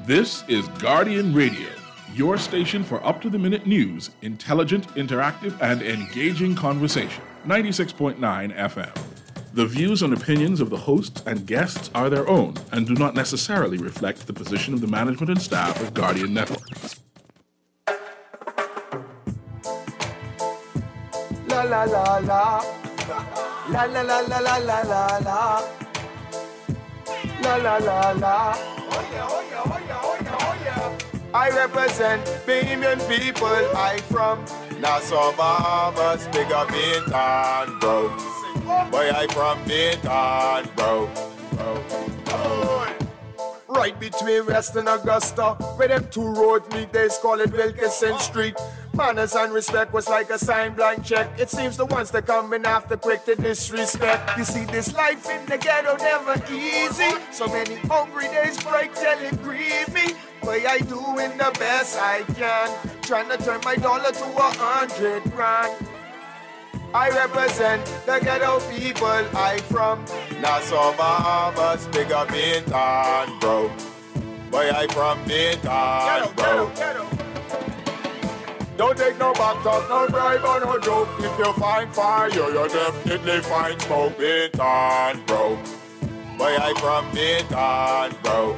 This is Guardian Radio, your station for up-to-the-minute news, intelligent, interactive, and engaging conversation. 96.9 FM. The views and opinions of the hosts and guests are their own and do not necessarily reflect the position of the management and staff of Guardian Network. La la la la. La la la la la la la la. La la la la. Oh yeah, oh yeah, oh yeah, oh yeah, oh yeah. I represent Bahamian people. I from Nassau, Bahamas, big up Bintan, bro. Boy, I from Bintan, bro. Right between West and Augusta, where them two roads meet, they call it Wilkinson Street. Manners and respect was like a sign blank check. It seems the ones that coming after quick to disrespect. You see, this life in the ghetto never easy. So many hungry days break till it grieve me. But I doing the best I can, trying to turn my dollar to 100 grand. I represent the ghetto people. I from Nassau, Bahamas, big up Bintan, bro. Boy, I from Bintan, bro. Ghetto. Don't take no back talk, no bribe or no joke. If you find fire, you definitely find smoke. Bintan, bro. Boy, I from Bintan, bro.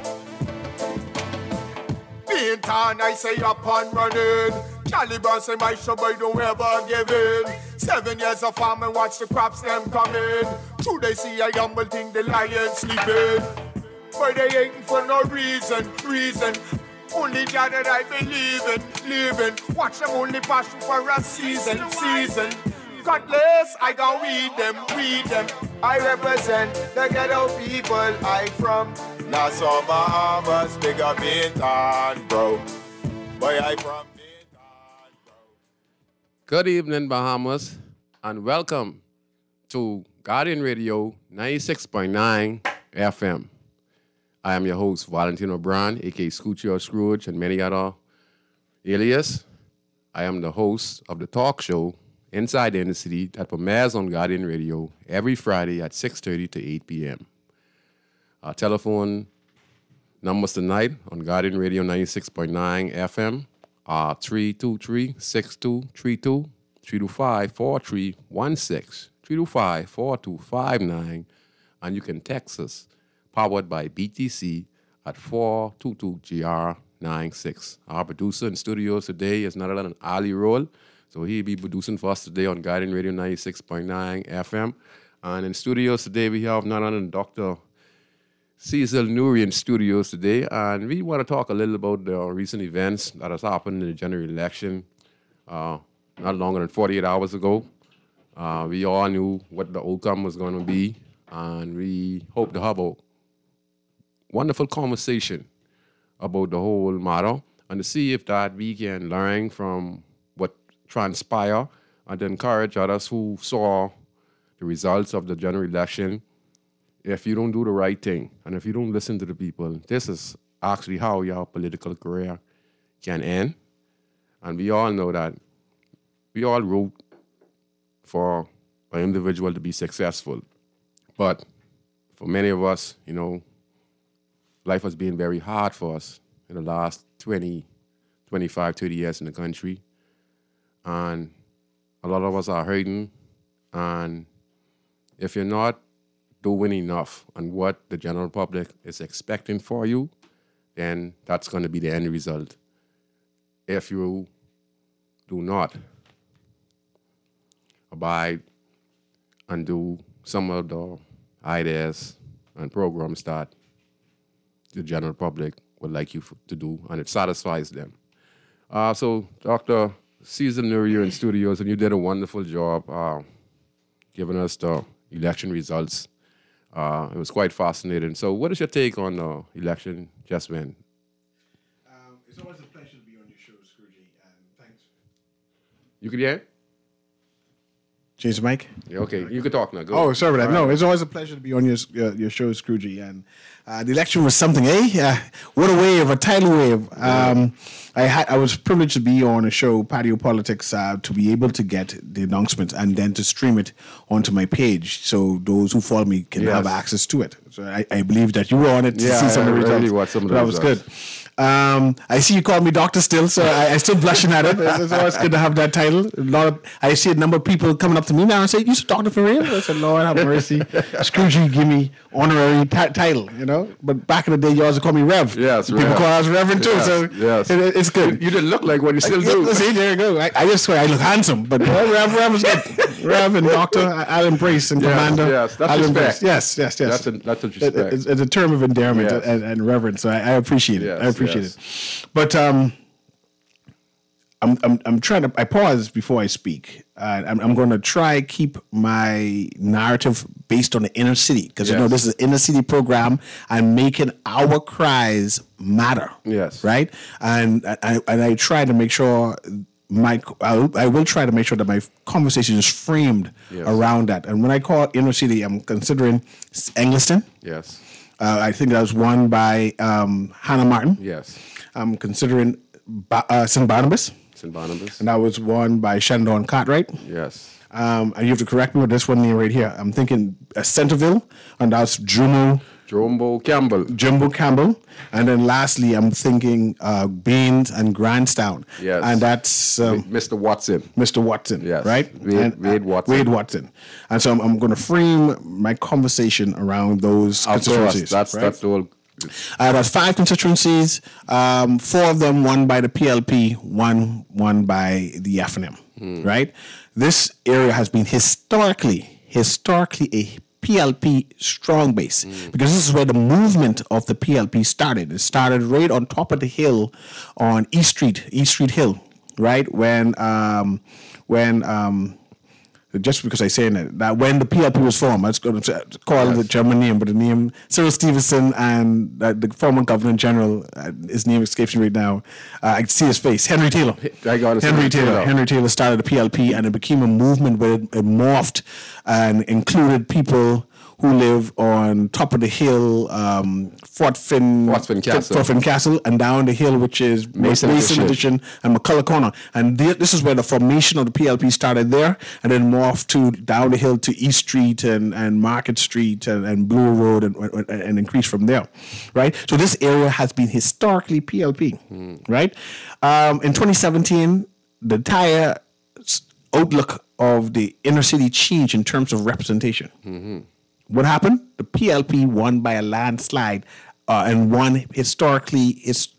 Bintan, I say up and running. Caliban say my show boy don't ever give in. 7 years of farm and watch the crops them coming. True they see a humble thing, the lion sleeping. But they ain't for no reason. Only God that I believe in, living. Watch them only passion for a season. Cutlass, I gon' weed them. I represent the ghetto people. I from Nassau, Bahamas, big up Bintan, bro. Boy, I from Bintan, bro. Good evening, Bahamas, and welcome to Guardian Radio 96.9 FM. I am your host, Valentino Brown, a.k.a. Scoochie or Scrooge, and many other alias. I am the host of the talk show Inside the Inner City that premieres on Guardian Radio every Friday at 6:30 to 8 p.m. Our telephone numbers tonight on Guardian Radio 96.9 FM are 323-6232, 325-4316, 325-4259, and you can text us, powered by BTC, at 422GR96. Our producer in studios today is none other than Ali Roll, so he'll be producing for us today on Guardian Radio 96.9 FM. And in studios today, we have none other than Dr. Cecil Nuri in studios today, and we want to talk a little about the recent events that has happened in the general election not longer than 48 hours ago. We all knew what the outcome was going to be, and we hope to have a wonderful conversation about the whole matter and to see if that we can learn from what transpired and to encourage others who saw the results of the general election. If you don't do the right thing and if you don't listen to the people, this is actually how your political career can end. And we all know that we all root for an individual to be successful. But for many of us, life has been very hard for us in the last 20, 25, 30 years in the country. And a lot of us are hurting. And if you're not doing enough on what the general public is expecting for you, then that's going to be the end result. If you do not abide and do some of the ideas and programs that the general public would like you to do, and it satisfies them. So, Dr. Cecil Nuri, you're in studios, and you did a wonderful job giving us the election results. It was quite fascinating. So what is your take on the election just went? It's always a pleasure to be on your show, Scroogey. Thanks. You can hear? Change the mic? Yeah, okay, you can talk now. Go Oh, ahead. sorry about that. All No, right. it's always a pleasure to be on your show, Scroogey. And the election was something, eh? What a wave, a tidal wave. I was privileged to be on a show, Patio Politics, to be able to get the announcements and then to stream it onto my page, so those who follow me can have access to it. So I believe that you were on it to see some of the results. Watched some of that was good. I see you call me doctor still, so I still blushing at it. It's always good to have that title. I see a number of people coming up to me now and say, "You doctor for real?" I said, "Lord have mercy, Scroogey, give me honorary title, you know." But back in the day, you always call me Rev. Yes, people Rev. call us Reverend too. Yes, So yes. it's good. You didn't look like what you still do. See, there you go. I just swear I look handsome, but Rev is good. Rev and doctor, I'll embrace, and commander. Yes, that's I'll respect. embrace. Yes. That's a respect. It's a term of endearment Yes. and reverence. So I appreciate it. Yes, I appreciate yes. it. But I'm trying to. I pause before I speak. I'm going to try keep my narrative based on the inner city, because you know this is an inner city program and making our cries matter. Yes. Right. And I try to make sure. I will try to make sure that my conversation is framed around that. And when I call inner city, I'm considering Engliston. Yes. I think that was won by Hannah Martin. Yes. I'm considering St. Barnabas. St. Barnabas. And that was won by Shandon Cartwright. Yes. And you have to correct me with this one right here. I'm thinking Centerville, and that's Jumbo Campbell. And then lastly, I'm thinking Baines and Grantstown. Yes. And that's Mr. Watson. Mr. Watson, Yes. right? Wade Watson. Wade Watson. And so I'm going to frame my conversation around those constituencies. That's all. That's 5 constituencies. 4 of them won by the PLP, one won by the FNM, right? This area has been historically a PLP strong base, because this is where the movement of the PLP started. It started right on top of the hill on East Street Hill, right? When just because I say that when the PLP was formed, I was going to call it the German name, but the name Cyril Stevenson and the former Governor General, his name escapes me right now. I can see his face, Henry Taylor. Henry Taylor started the PLP, and it became a movement where it morphed and included people who live on top of the hill, Fort Finn Castle, and down the hill, which is Mason Addition and McCullough Corner. And this is where the formation of the PLP started there, and then morphed to down the hill to East Street and Market Street and Blue Road and increased from there, right? So this area has been historically PLP, right? In 2017, the entire outlook of the inner city changed in terms of representation. What happened? The PLP won by a landslide and won historically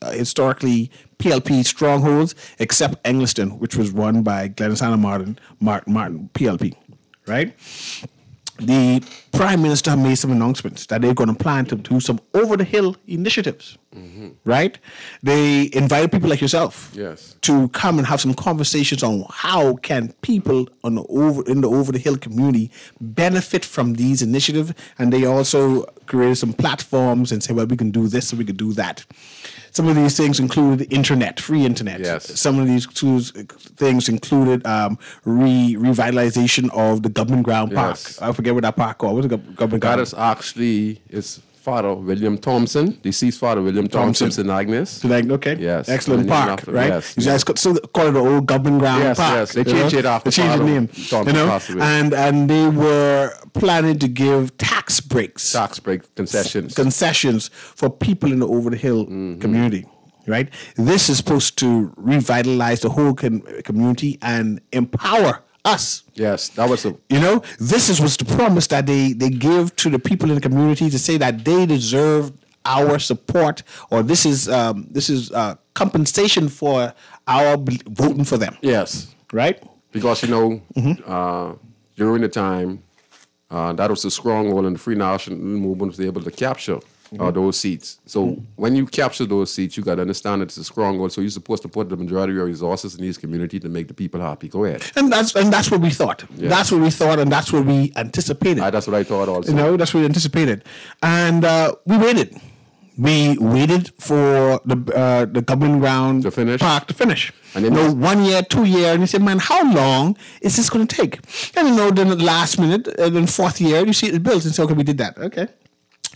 PLP strongholds, except Engliston, which was won by Glenn Martin PLP, right? The Prime Minister made some announcements that they're going to plan to do some over-the-hill initiatives, right? They invited people like yourself to come and have some conversations on how can people in the over-the-hill community benefit from these initiatives, and they also created some platforms and say, well, we can do this and we can do that. Some of these things included internet, free internet. Yes. Some of these things included revitalization of the Government Ground Park. I forget what that park called. What's the Government Ground? That is actually Father William Thompson, deceased Father William Thompson, St. Agnes. Okay. Yes. Excellent park, right? Yes. You guys still call it the old Government Ground Park. Yes, they changed it after Father the name. Thompson, and they were planning to give tax breaks. Concessions for people in the over-the-hill community. Right? This is supposed to revitalize the whole community and empower us. Yes, that was this was the promise that they give to the people in the community to say that they deserve our support, or this is compensation for our voting for them. Yes. Right? Because, during the time, that was a stronghold, and the Free National Movement was able to capture those seats. So when you capture those seats, you got to understand that it's a stronghold. So you're supposed to put the majority of your resources in these communities to make the people happy. Go ahead. And that's what we thought. Yes. That's what we thought, and that's what we anticipated. That's what I thought also. That's what we anticipated. And we waited. We waited for the Government Ground Park to finish. And 1 year, 2 years, and you say, man, how long is this going to take? And then the last minute, and then fourth year, you see it built, and say, okay, we did that. Okay.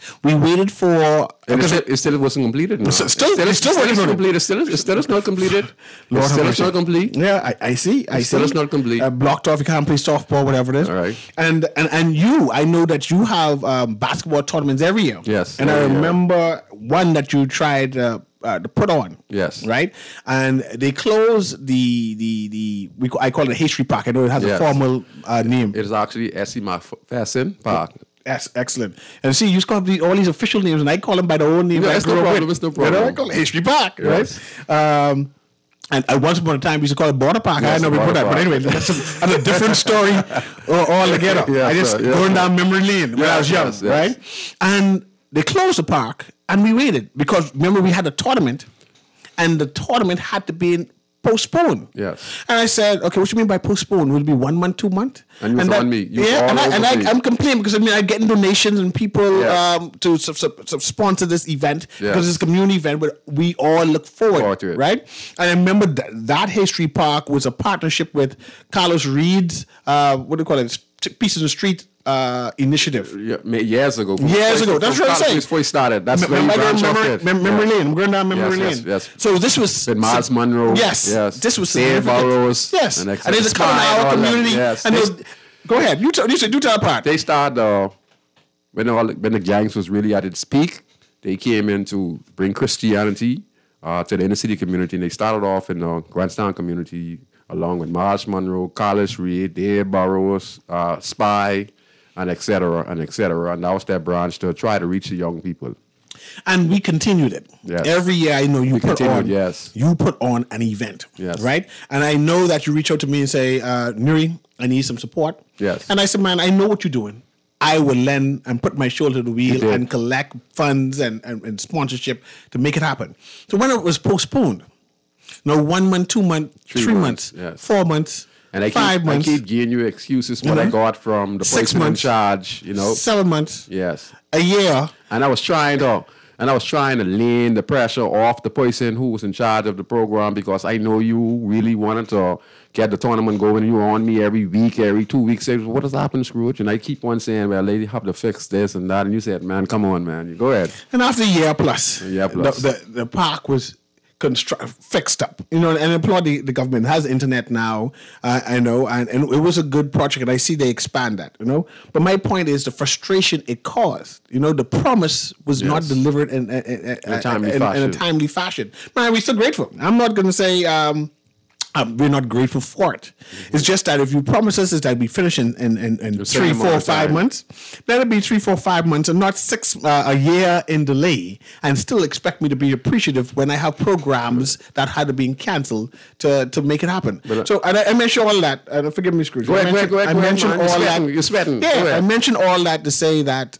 We waited for It still wasn't completed. No. Still working on it. It still is not completed. Lord It still have is not mercy. complete. Yeah, I see. I see. Still is not complete. Blocked off. You can't play softball, whatever it is. All right. And I know that you have basketball tournaments every year. Yes, And I every year. remember one that you tried to put on. Yes. Right. And they closed I call it a history park. I know it has a Yes. formal name. It is actually Essie McPherson Park. Yes, excellent. And see, you just call all these official names, and I call them by the old name. Yeah, I it's no grew up problem, with. it's no problem. I call it History Park, Yes. right? And once upon a time, we used to call it Border Park. Yes, I know we put Border that, but Park. anyway, that's a different story altogether. Yes, I just sir, yes, going sir. down memory lane when I was young, Yes, yes. right? And they closed the park, and we waited because remember we had a tournament, and the tournament had to be postponed. Yes. And I said, okay, what you mean by postponed? Will it be 1 month, 2 months? And you was on me. You was Yeah, all over me. I'm complaining because I'm getting donations and people Yes. to sponsor this event Yes. because it's a community event where we all look forward to it. right? And I remember that History Park was a partnership with Carlos Reed's what do you call it? Pieces of the Street initiative. Years ago. Years ago. That's what I'm saying. Before he started. That's when Remember he branched off memory, it. memory Yeah. lane. I'm going down memory Yes, lane. yes. So this was With Miles Monroe. Yes, Yes. this was Dave significant. Burrows. Yes, And and it's coming Spy out and all that. community. Yes. And go ahead. You tell the part. They started when the gangs was really at its peak. They came in to bring Christianity to the inner city community, and they started off in the Grantstown community along with Miles Monroe, Carlos Reed, Dave Burrows, Spy, and et cetera, and et cetera. And that was their branch to try to reach the young people. And we continued it. Yes. Every year, I know you put continued, on. yes. You put on an event. Yes. Right. And I know that you reach out to me and say, Nuri, I need some support. Yes. And I said, man, I know what you're doing. I will lend and put my shoulder to the wheel did. and collect funds and sponsorship to make it happen. So when it was postponed, 1 month, 2 months, 3 months, yes. 4 months, And I 5 months, keep giving you excuses what I got from the 6 person in months, charge, 7 months, Yes. a year. And I was trying to lean the pressure off the person who was in charge of the program because I know you really wanted to get the tournament going. You were on me every week, every 2 weeks. Say, what has happened, Scrooge? And I keep on saying, well, they have to fix this and that. And you said, man, come on, man. You go ahead. And after a year plus, plus. The park was fixed up, and I applaud the government. It has internet now, I know, and it was a good project, and I see they expand that, But my point is the frustration it caused. The promise was not delivered in a timely fashion. Man, we're still grateful. I'm not going to say we're not grateful for it. It's just that if you promise us is that we finish in 3, 4, 5 months, let it be 3, 4, 5 months and not a year in delay, and still expect me to be appreciative when I have programs that had been canceled to make it happen. So I mentioned all that. Forgive me, Scrooge. Go ahead, I mentioned all that. You're sweating. Yeah, I mentioned all that to say that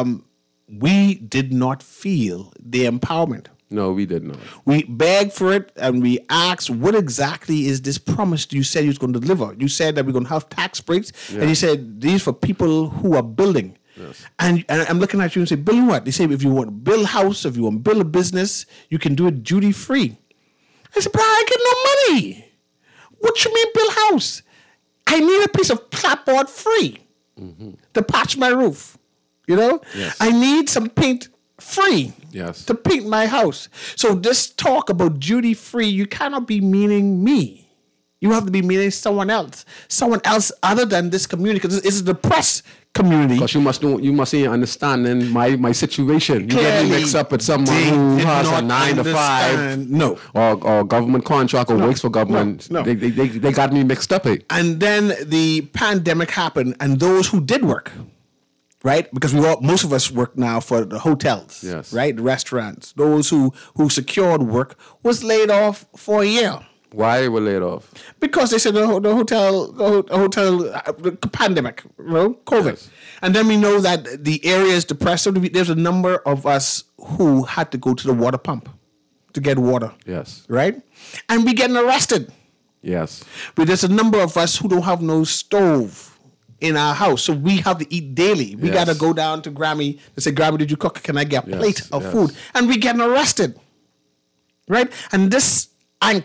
we did not feel the empowerment. No, we did not. We begged for it and we asked, what exactly is this promise you said you was going to deliver? You said that we're going to have tax breaks, and you said these for people who are building. Yes. And I'm looking at you and say, building what? They say if you want to build a house, if you want to build a business, you can do it duty free. I said, but I get no money. What you mean build a house? I need a piece of clapboard free to patch my roof. Yes. I need some paint free to paint my house. So this talk about duty free, you cannot be meaning me. You have to be meaning someone else other than this community, because it's a depressed community. Because you must understand my situation. You get me mixed up with someone who has a 9 to 5, no, or government contract or works for government. No. They got me mixed up. And then the pandemic happened, and those who did work, right? Because most of us work now for the hotels, yes, right? The restaurants. Those who secured work was laid off for a year. Why they were laid off? Because they said the hotel, the pandemic, COVID. Yes. And then we know that the area is depressed. So there's a number of us who had to go to the water pump to get water. Yes. Right? And we getting arrested. Yes. But there's a number of us who don't have no stove in our house. So we have to eat daily. We got to go down to Grammy and say, Grammy, did you cook? Can I get a plate of food? And we getting arrested. Right? And this angst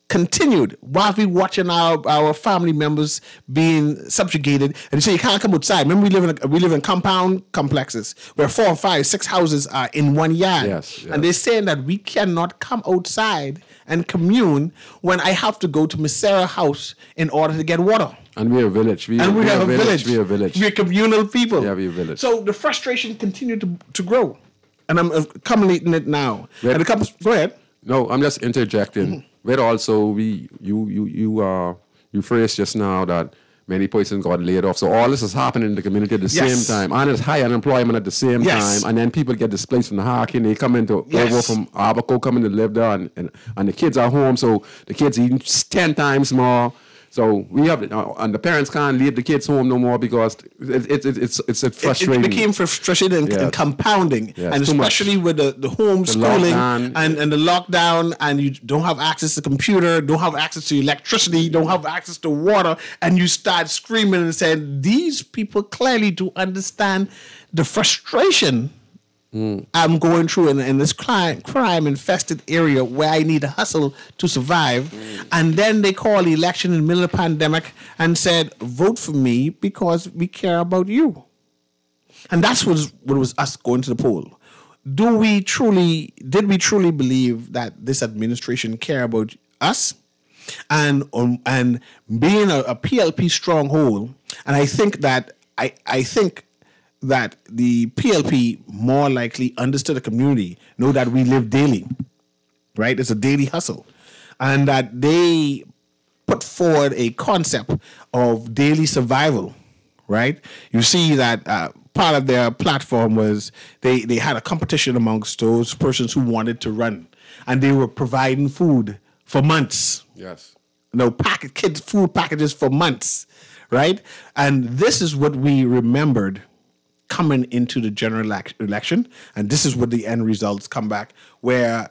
continued while we watching our family members being subjugated. And you say you can't come outside. Remember, we live in compound complexes where 4, 5, 6 houses are in one yard. Yes. And they're saying that we cannot come outside and commune when I have to go to Miss Sarah's house in order to get water. And we're a village. We have a village. We're a village. We're communal people. Yeah, we're a village. So the frustration continued to grow. And I'm accumulating it now. And it comes, go ahead. No, I'm just interjecting. But also, you phrased just now that many persons got laid off. So all this is happening in the community at the same time. And it's high unemployment at the same time. And then people get displaced from the Harkin. They come into over from Abaco, coming to live there. And the kids are home. So the kids eating 10 times more. So we have, and the parents can't leave the kids home no more because it's frustrating. It became frustrating and compounding, and especially with the homeschooling and the lockdown, and you don't have access to computer, don't have access to electricity, don't have access to water, and you start screaming and saying, these people clearly do understand the frustration I'm going through in this crime-infested area where I need to hustle to survive. And then they call the election in the middle of the pandemic and said, vote for me because we care about you. And that's what was us going to the poll. Did we truly believe that this administration care about us? And being a PLP stronghold, and I think that the PLP more likely understood the community, know that we live daily, right? It's a daily hustle. And that they put forward a concept of daily survival, right? You see that part of their platform was they had a competition amongst those persons who wanted to run. And they were providing food for months. Yes. Kids' food packages for months, right? And this is what we remembered coming into the general election, and this is what the end results come back, where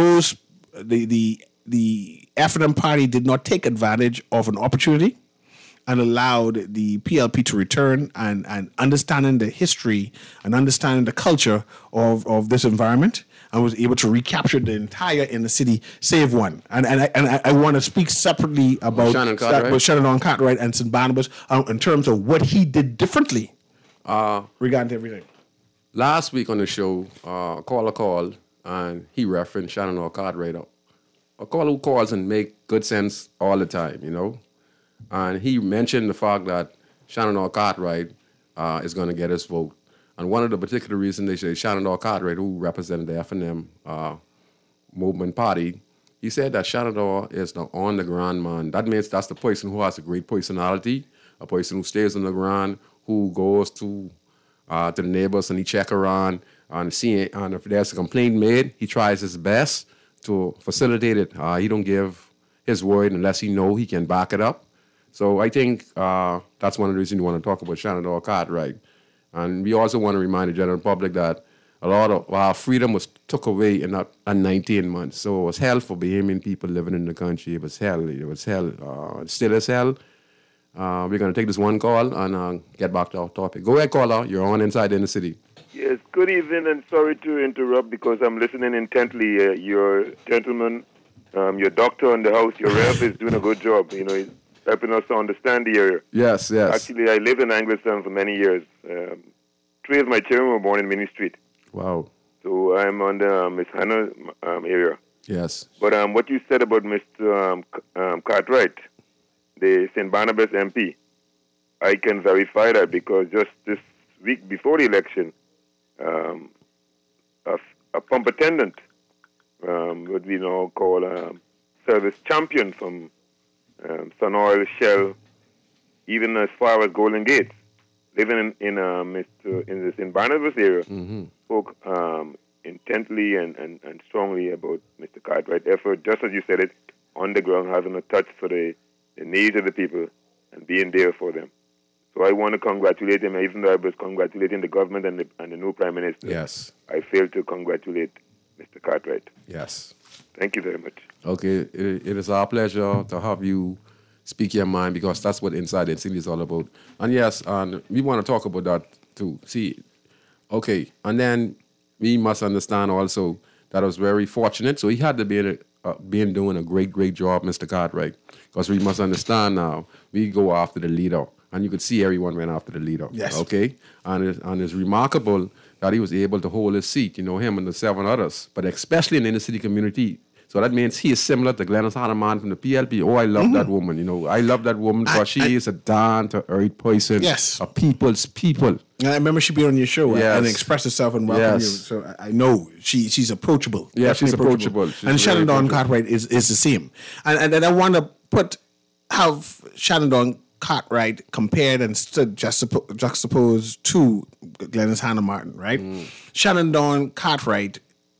the F&M party did not take advantage of an opportunity and allowed the PLP to return and understanding the history and understanding the culture of this environment, and was able to recapture the entire inner city, save one. And I want to speak separately about Shannon Cartwright and St. Barnabas in terms of what he did differently. Regarding everything. Last week on the show, a caller called and he referenced Shannon Cartwright. A caller who calls and make good sense all the time, you know. And he mentioned the fact that Shannon Cartwright is going to get his vote. And one of the particular reasons they say Shannon Cartwright, who represented the F&M movement party, he said that Shannon is the on-the-ground man. That means that's the person who has a great personality, a person who stays on the ground, who goes to the neighbors and he check around and see, and if there's a complaint made, he tries his best to facilitate it. He don't give his word unless he know he can back it up. So I think that's one of the reasons we want to talk about Shannon Cartwright. And we also want to remind the general public that a lot of our freedom was took away in 19 months. So it was hell for Bahamian people living in the country. It was hell. It still is hell. We're going to take this one call and get back to our topic. Go ahead, caller. You're on Inside the Inner City. Yes, good evening, and sorry to interrupt because I'm listening intently. Your gentleman, your doctor in the house, your rep is doing a good job. You know, he's helping us to understand the area. Yes. Actually, I lived in Anglestown for many years. 3 of my children were born in Minnie Street. Wow. So I'm on the Miss Hannah area. Yes. But what you said about Mr. Cartwright, the St. Barnabas MP, I can verify that because just this week before the election, a pump attendant, what we now call a service champion from Sun Oil, Shell, even as far as Golden Gate, living in the St. Barnabas area, spoke intently and strongly about Mr. Cartwright's effort, just as you said it, on the ground, having a touch for the needs of the people and being there for them. So I want to congratulate him, even though I was congratulating the government and the new Prime Minister. Yes. I failed to congratulate Mr. Cartwright. Yes. Thank you very much. Okay, it is our pleasure to have you speak your mind because that's what Inside the City is all about. And yes, and we want to talk about that too. See, okay, and then we must understand also that I was very fortunate. So he had to be doing a great job, Mr. Cartwright. Because we must understand now, we go after the leader. And you could see everyone went after the leader. Yes. Okay? And it's remarkable that he was able to hold his seat, him and the 7 others, but especially in the inner city community. So that means he is similar to Glennis Hanneman from the PLP. Oh, I love that woman. I love that woman because she is a down-to-earth person. Yes. A people's people. And I remember she be on your show Yes. and express herself and welcome you. Yes. So I know she's approachable. Yeah, she's Definitely approachable. She's and very Shannon Dawn approachable. Cartwright is the same. And I want to have Shannon Dawn Cartwright compared and juxtaposed to Glennis Hannah Martin, right? Shannon Dawn Cartwright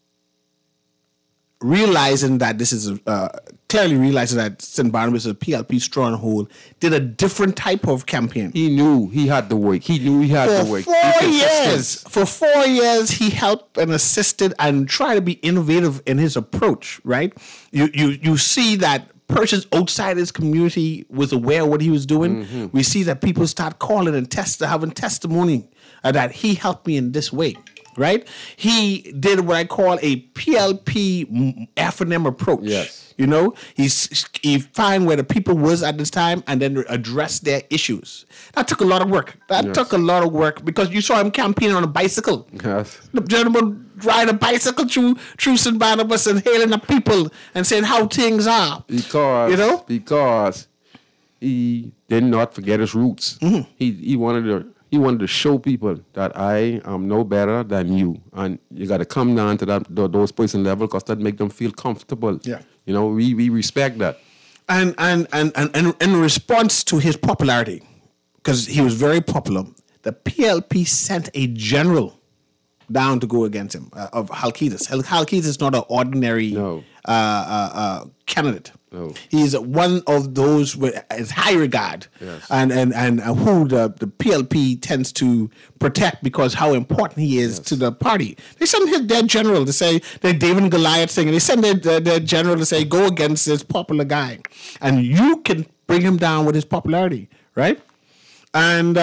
realizing that this is clearly realizing that St. Barnabas is a PLP stronghold, did a different type of campaign. He knew he had to work. He knew he had to work. For 4 years, he helped and assisted and tried to be innovative in his approach, right? You see that persons outside his community was aware of what he was doing. We see that people start calling and having testimony that he helped me in this way. Right? He did what I call a PLP F&M approach. Yes. He find where the people was at this time and then address their issues. That took a lot of work. Took a lot of work because you saw him campaigning on a bicycle. Yes. The gentleman ride a bicycle through St. Barnabas and hailing the people and saying how things are. Because he did not forget his roots. He wanted to show people that I am no better than you, and you got to come down to those person level because that make them feel comfortable. Yeah, we respect that. And in response to his popularity, because he was very popular, the PLP sent a general down to go against him of Halkitis. Halkitis is not an ordinary candidate. No. He's one of those with his high regard, yes. and who the PLP tends to protect because how important he is to the party. They send their general to say the David and Goliath thing, and they send their general to say go against this popular guy, and you can bring him down with his popularity, right? And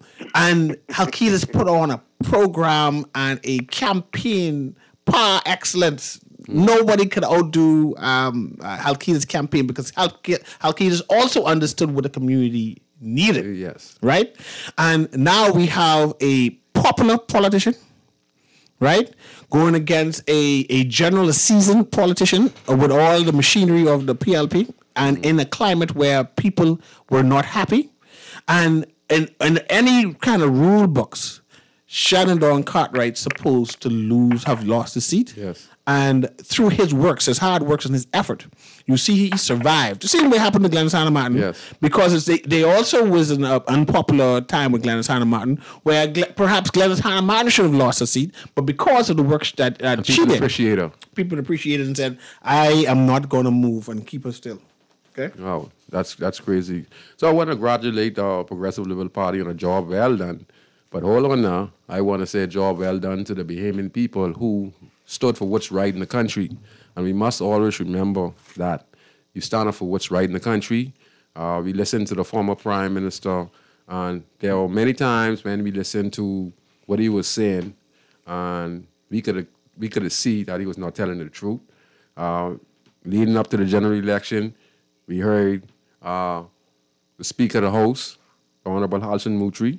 Halkitis put on a program and a campaign par excellence. Nobody could outdo Halkitis' campaign because Halkitis also understood what the community needed. Yes. Right? And now we have a popular politician, right? Going against a seasoned politician with all the machinery of the PLP and in a climate where people were not happy. And in any kind of rule books, Shannon Dawn Cartwright supposed to have lost the seat. Yes. And through his works, his hard works and his effort, you see he survived. The same way happened to Glennis Hannah Martin. Yes. Because they also was an unpopular time with Glennis Hannah Martin, where perhaps Glennis Hannah Martin should have lost her seat, but because of the works that she did, people appreciated and said, I am not going to move and keep her still. Okay? Wow, that's crazy. So I want to congratulate the Progressive Liberal Party on a job well done. But hold on now. I want to say a job well done to the Bahamian people who stood for what's right in the country. And we must always remember that you stand up for what's right in the country. We listened to the former Prime Minister, and there were many times when we listened to what he was saying, and we could see that he was not telling the truth. Leading up to the general election, we heard the Speaker of the House, the Honorable Halson Mutri.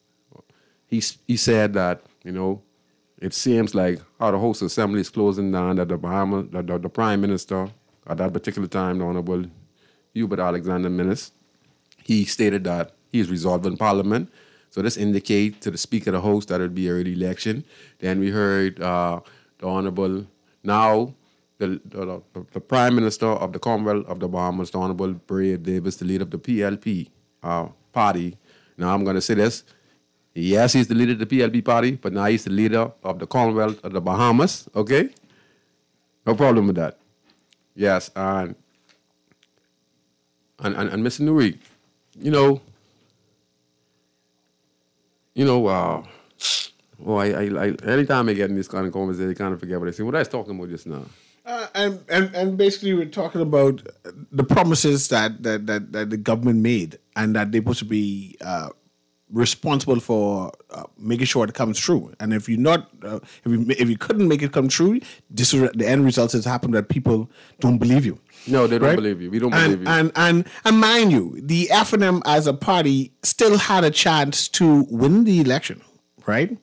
He said that, it seems like how the House Assembly is closing down, that the Prime Minister at that particular time, the Honorable Hubert Alexander Minnis, he stated that he is resolved in Parliament. So this indicates to the Speaker of the House that it would be a early election. Then we heard the Honorable, now the Prime Minister of the Commonwealth of the Bahamas, the Honorable Brad Davis, the leader of the PLP party. Now I'm going to say this. Yes, he's the leader of the PLP party, but now he's the leader of the Commonwealth of the Bahamas, okay? No problem with that. Yes, and Mr. Nuri, anytime I get in this kind of conversation, I kind of forget what I say. What I was talking about just now. And basically we're talking about the promises that the government made and that they're supposed to be responsible for making sure it comes true. And if you're not, if you couldn't make it come true, the end result has happened that people don't believe you. No, they don't believe you. We don't believe you. And mind you, the FNM as a party still had a chance to win the election, right?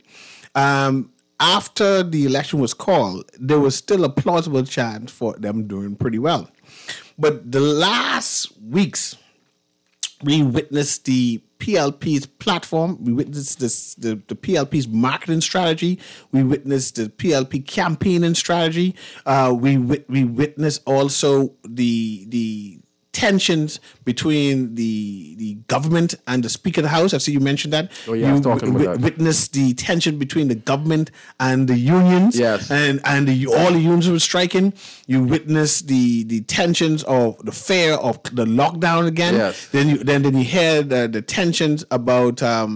After the election was called, there was still a plausible chance for them doing pretty well. But the last weeks, we witnessed the PLP's platform. We witnessed the PLP's marketing strategy. We witnessed the PLP campaigning strategy. We witnessed also the tensions between the government and the Speaker of the House. I see you mentioned that. Oh, yeah, I was talking about that. Witnessed the tension between the government and the unions. Yes. And all the unions were striking. You witnessed the tensions of the fear of the lockdown again. Yes. Then you hear the tensions about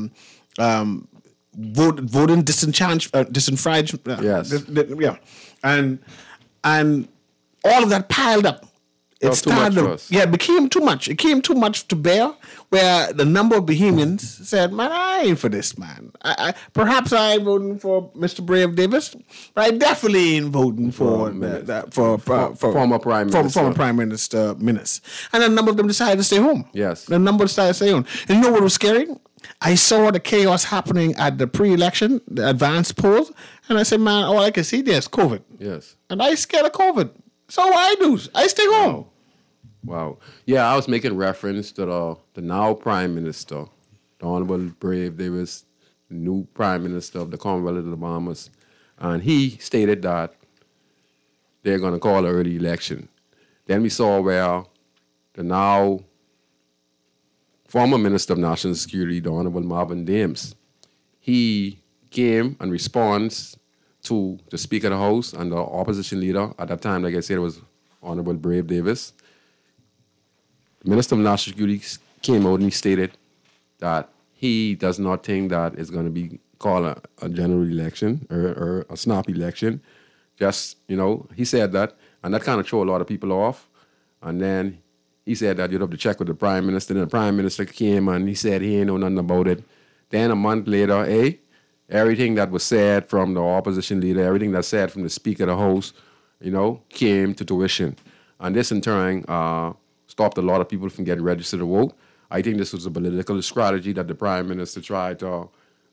voting disenfranchised. Yes. Yeah. And all of that piled up. It became too much. It came too much to bear, where the number of Bahamians said, man, I ain't for this, man. Perhaps I ain't voting for Mr. Brave Davis, but I definitely ain't voting for former Prime Minister Minnis. And a number of them decided to stay home. Yes. The number decided to stay home. And you know what was scary? I saw the chaos happening at the pre-election, the advanced polls, and I said, man, all I can see there is COVID. Yes. And I scared of COVID. So what I do? I stay home. Wow. Yeah, I was making reference to the now Prime Minister, the Honorable Brave Davis, the new Prime Minister of the Commonwealth of the Bahamas. And he stated that they're going to call an early election. Then we saw where the now former Minister of National Security, the Honorable Marvin Dames, he came in response to the Speaker of the House and the opposition leader. At that time, like I said, it was Honorable Brave Davis. The Minister of National Security came out and he stated that he does not think that it's going to be called a general election or a snap election. Just, he said that, and that kind of threw a lot of people off. And then he said that you'd have to check with the Prime Minister. And the Prime Minister came and he said he ain't know nothing about it. Then a month later, everything that was said from the opposition leader, everything that's said from the Speaker of the House, came to tuition. And this in turn stopped a lot of people from getting registered to vote. I think this was a political strategy that the Prime Minister tried to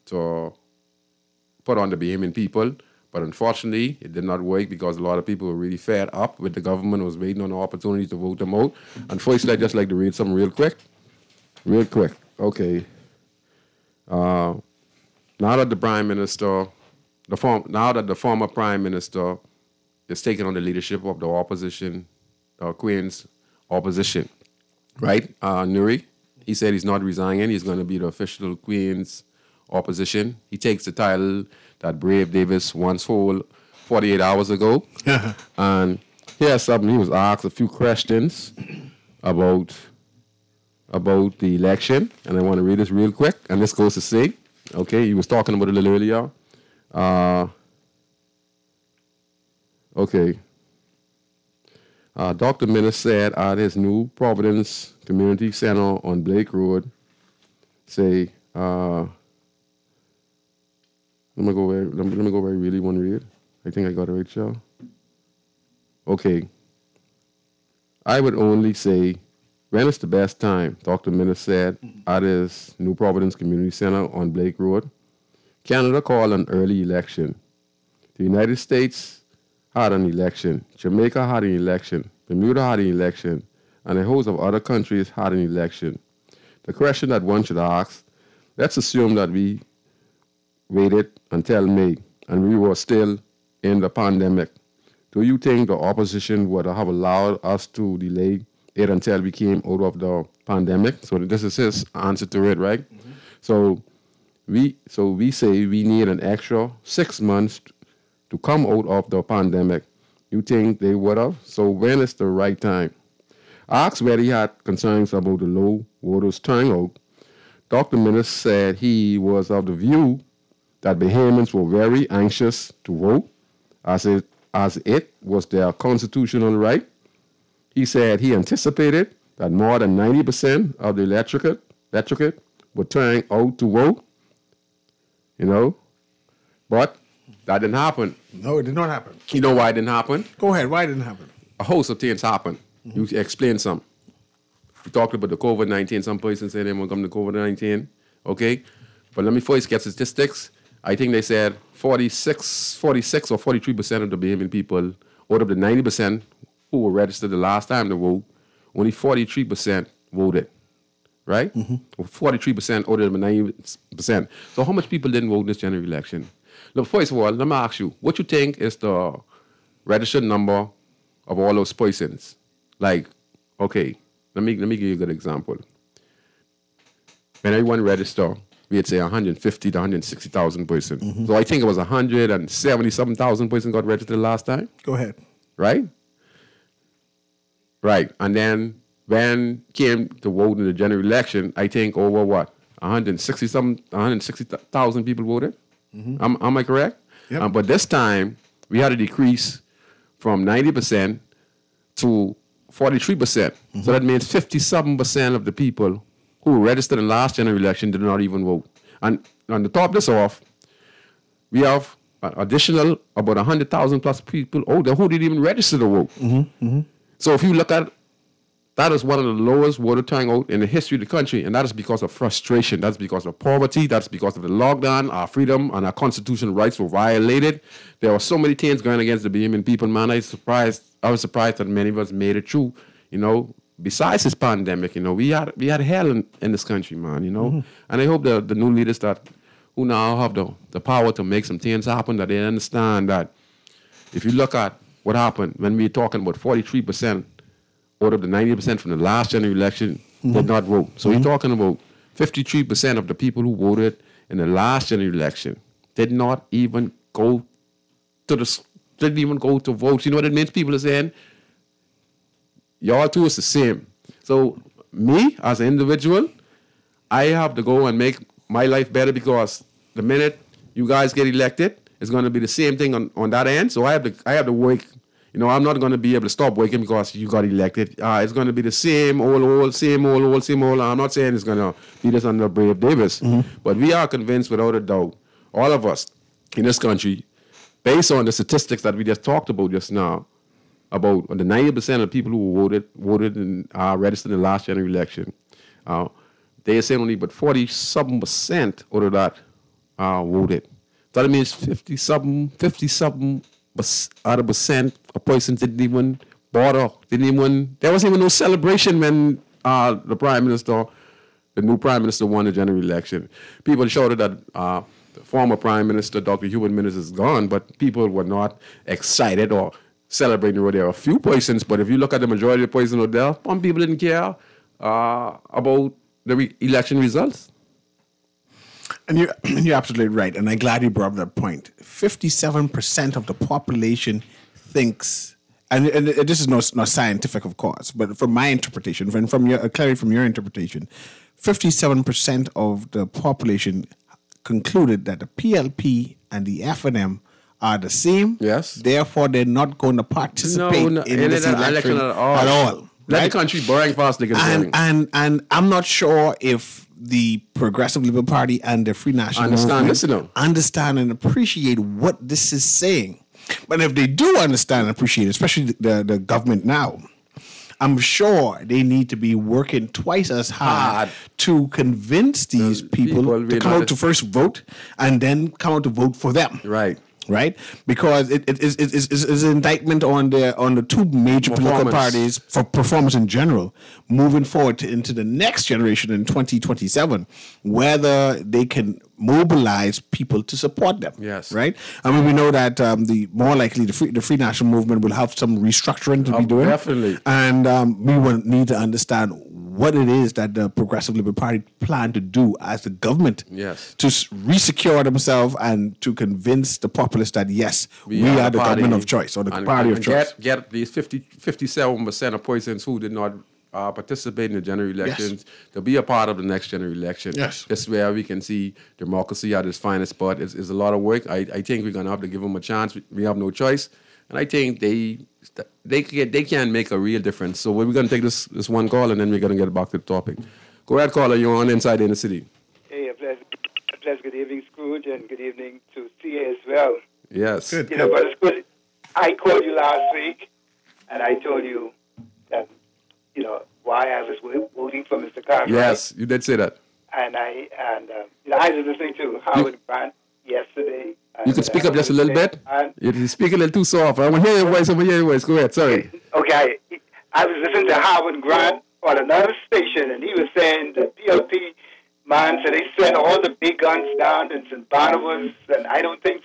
put on the Bahamian people. But unfortunately, it did not work because a lot of people were really fed up with the government, was waiting on the opportunity to vote them out. And first, I'd just like to read something real quick. Okay. Now that the Prime Minister, now that the former Prime Minister is taking on the leadership of the opposition, Queen's opposition, right? Nuri, he said he's not resigning. He's going to be the official Queen's opposition. He takes the title that Brave Davis once held 48 hours ago. And here's something. He was asked a few questions about the election, and I want to read this real quick. And this goes to say, okay, he was talking about it a little earlier. Dr. Minnis said at his new Providence Community Center on Blake Road, let me go where I really want to read. I think I got it right, y'all. Okay. I would only say, when is the best time, Dr. Minnis said at his New Providence Community Center on Blake Road. Canada called an early election. The United States had an election. Jamaica had an election. Bermuda had an election. And a host of other countries had an election. The question that one should ask, let's assume that we waited until May and we were still in the pandemic. Do you think the opposition would have allowed us to delay it until we came out of the pandemic? So this is his answer to it, right? Mm-hmm. So we say we need an extra 6 months to come out of the pandemic. You think they would have? So when is the right time? Asked whether he had concerns about the low voters turnout, Dr. Minnis said he was of the view that Bahamians were very anxious to vote, as it was their constitutional right. He said he anticipated that more than 90% of the electorate were turning out to vote, you know, but that didn't happen. No, it did not happen. You know why it didn't happen? Go ahead. Why it didn't happen? A host of things happened. You explain some. We talked about the COVID-19. Some persons say they won't come to COVID-19. Okay? But let me first get statistics. I think they said 46 or 43% of the Bahamian people, out of the 90% who were registered the last time to vote, only 43% voted. Right? 43% out of the 90%. So how much people didn't vote in this general election? Look, first of all, let me ask you, what you think is the registered number of all those persons? Like, okay, let me give you a good example. When everyone registered, we'd say 150 to 160,000 persons. So I think it was 170,000 persons got registered last time. Go ahead. Right? Right. And then when came to vote in the general election, I think over what? 160,000 people voted. Am I correct? Yep. But this time, we had a decrease from 90% to 43%. So that means 57% of the people who registered in the last general election did not even vote. And to top this off, we have an additional about 100,000 plus people who didn't even register to vote. So if you look at that is one of the lowest voter turnout in the history of the country, and that is because of frustration. That's because of poverty. That's because of the lockdown. Our freedom and our constitutional rights were violated. There were so many things going against the Bahamian people, man. I was surprised that many of us made it through. You know, besides this pandemic, you know, we had hell in this country, man. You know, and I hope the new leaders who now have the power to make some things happen, that they understand that if you look at what happened when we're talking about 43%. Out of the 90% from the last general election did not vote. So we're talking about 53% of the people who voted in the last general election did not even go to vote. You know what it means? People are saying, y'all too is the same. So me, as an individual, I have to go and make my life better, because the minute you guys get elected, it's going to be the same thing on that end. So I have to work. You know, I'm not going to be able to stop working because you got elected. It's going to be the same old. I'm not saying it's going to be this under Brave Davis. But we are convinced without a doubt, all of us in this country, based on the statistics that we just talked about just now, about the 90% of people who voted and registered in the last general election, they are saying only but 47% out of that voted. So that means 57 out of percent of persons didn't even bother. There wasn't even no celebration when the new prime minister won the general election. People shouted that the former prime minister, Dr. Hubert Minnis, is gone, but people were not excited or celebrating. There were a few persons, but if you look at the majority of the persons there, some people didn't care about the election results. And you're absolutely right, and I'm glad you brought up that point. 57% of the population thinks, and this is not scientific, of course, but from my interpretation, from your interpretation, 57% of the population concluded that the PLP and the FNM are the same. Yes. Therefore, they're not going to participate in this election at all. Let the country burn fast. And I'm not sure if the Progressive Liberal Party and the Free National Movement understand and appreciate what this is saying. But if they do understand and appreciate it, especially the government now, I'm sure they need to be working twice as hard to convince these people to come out to first vote and then come out to vote for them. Right? Because it is an indictment on the two major political parties for performance in general, moving forward into the next generation in 2027, whether they can mobilize people to support them. Yes. Right? I mean, we know that the Free National Movement will have some restructuring to be doing. Definitely. And we will need to understand what it is that the Progressive Liberal Party plan to do as the government to resecure themselves and to convince the populace that, yes, we are the government of choice or the party of choice. Get these 57% of persons who did not participate in the general elections to be a part of the next general election. Yes. This is where we can see democracy at its finest, but it's a lot of work. I think we're going to have to give them a chance. We have no choice. And I think they can make a real difference. So we're going to take this one call, and then we're going to get back to the topic. Go ahead, caller. You're on Inside Inner City. and good evening to CA as well. Yes. Good. You know, but it's good. I called you last week, and I told you that, you know, why I was voting for Mr. Cartwright. Yes, you did say that. And I was listening to Howard Grant yesterday. You could speak up just a little bit. You speak a little too soft. I want to hear your voice. Go ahead. Sorry. Okay. I was listening to Howard Grant on another station, and he was saying the PLP man said they sent all the big guns down to St. Barnabas, and I don't think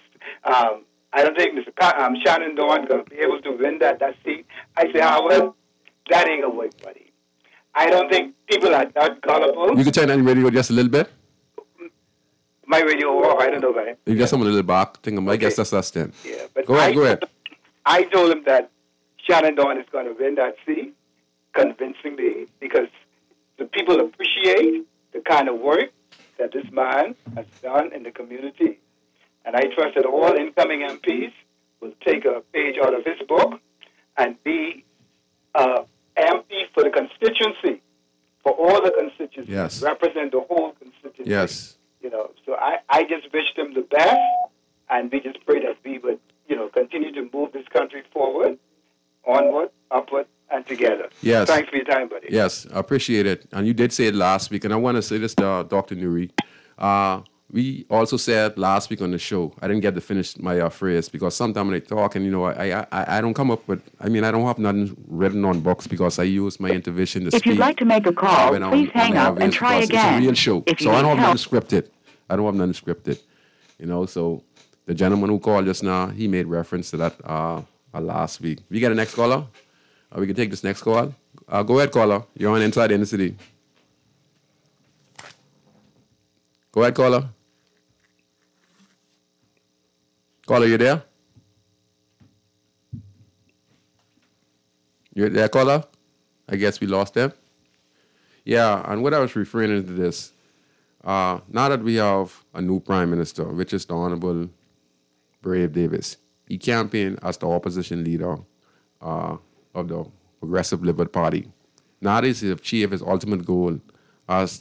Mr. Shannon Dawn going to be able to win that seat. I say, Howard, that ain't gonna work, buddy. I don't think people are that gullible. You can turn on your radio just a little bit. My radio off. I don't know about it. You got something a little back. I guess that's us then. Yeah, but Go ahead. I told him that Shannon Dawn is going to win that seat convincingly because the people appreciate the kind of work that this man has done in the community. And I trust that all incoming MPs will take a page out of his book and be MP for the constituency, for all the constituencies, yes. Represent the whole constituency. Yes. You know, so I just wish them the best, and we just pray that we would, you know, continue to move this country forward, onward, upward, and together. Yes. Thanks for your time, buddy. Yes, I appreciate it. And you did say it last week, and I want to say this to Dr. Nuri. We also said last week on the show, I didn't get to finish my phrase because sometimes when I talk and, you know, I don't come up with, I mean, I don't have nothing written on books because I use my intuition to speak. If you'd like to make a call, please hang up and try again. It's a real show. So I don't have nothing scripted. You know, so the gentleman who called just now, he made reference to that last week. We get a next caller? We can take this next call. Go ahead, caller. You're on Inside Inner City. Go ahead, caller. Caller, you there? You're there, caller? I guess we lost them. Yeah, and what I was referring to this, now that we have a new prime minister, which is the Honorable Brave Davis, he campaigned as the opposition leader of the Progressive Liberal Party. Now this is achieved his ultimate goal as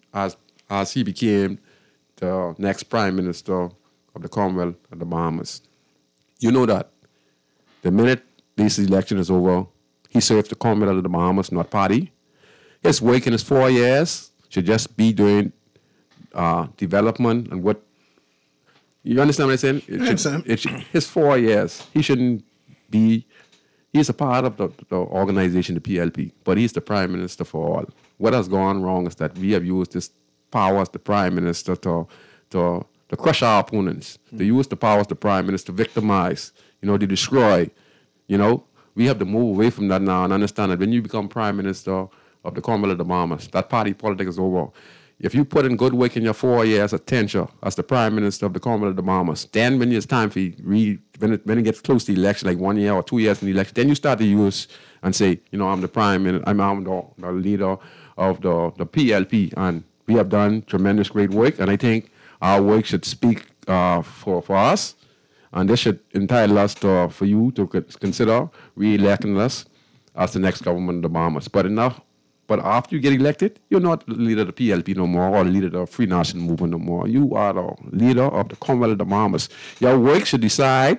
he became the next prime minister of the Commonwealth of the Bahamas. You know that the minute this election is over, he serves the Commonwealth of the Bahamas, not party. His work in his 4 years should just be doing development and what. You understand what I'm saying? His 4 years, he shouldn't be. He's a part of the organization, the PLP, but he's the prime minister for all. What has gone wrong is that we have used this power as the prime minister to crush our opponents. They use the power as the prime minister to victimize, you know, to destroy. You know, we have to move away from that now and understand that when you become prime minister of the Commonwealth of the Bahamas, that party politics is over. If you put in good work in your 4 years at tenure as the prime minister of the Commonwealth of the Bahamas, then when it's time for when it gets close to the election, like 1 year or 2 years in the election, then you start to use and say, you know, I'm the prime minister, I'm the leader of the PLP, and we have done tremendous great work, and I think our work should speak for us, and this should entitle us for you to consider re-electing us as the next government of the Bahamas. But after you get elected, you're not the leader of the PLP no more or the leader of the Free National Movement no more. You are the leader of the Commonwealth of the Bahamas. Your work should decide,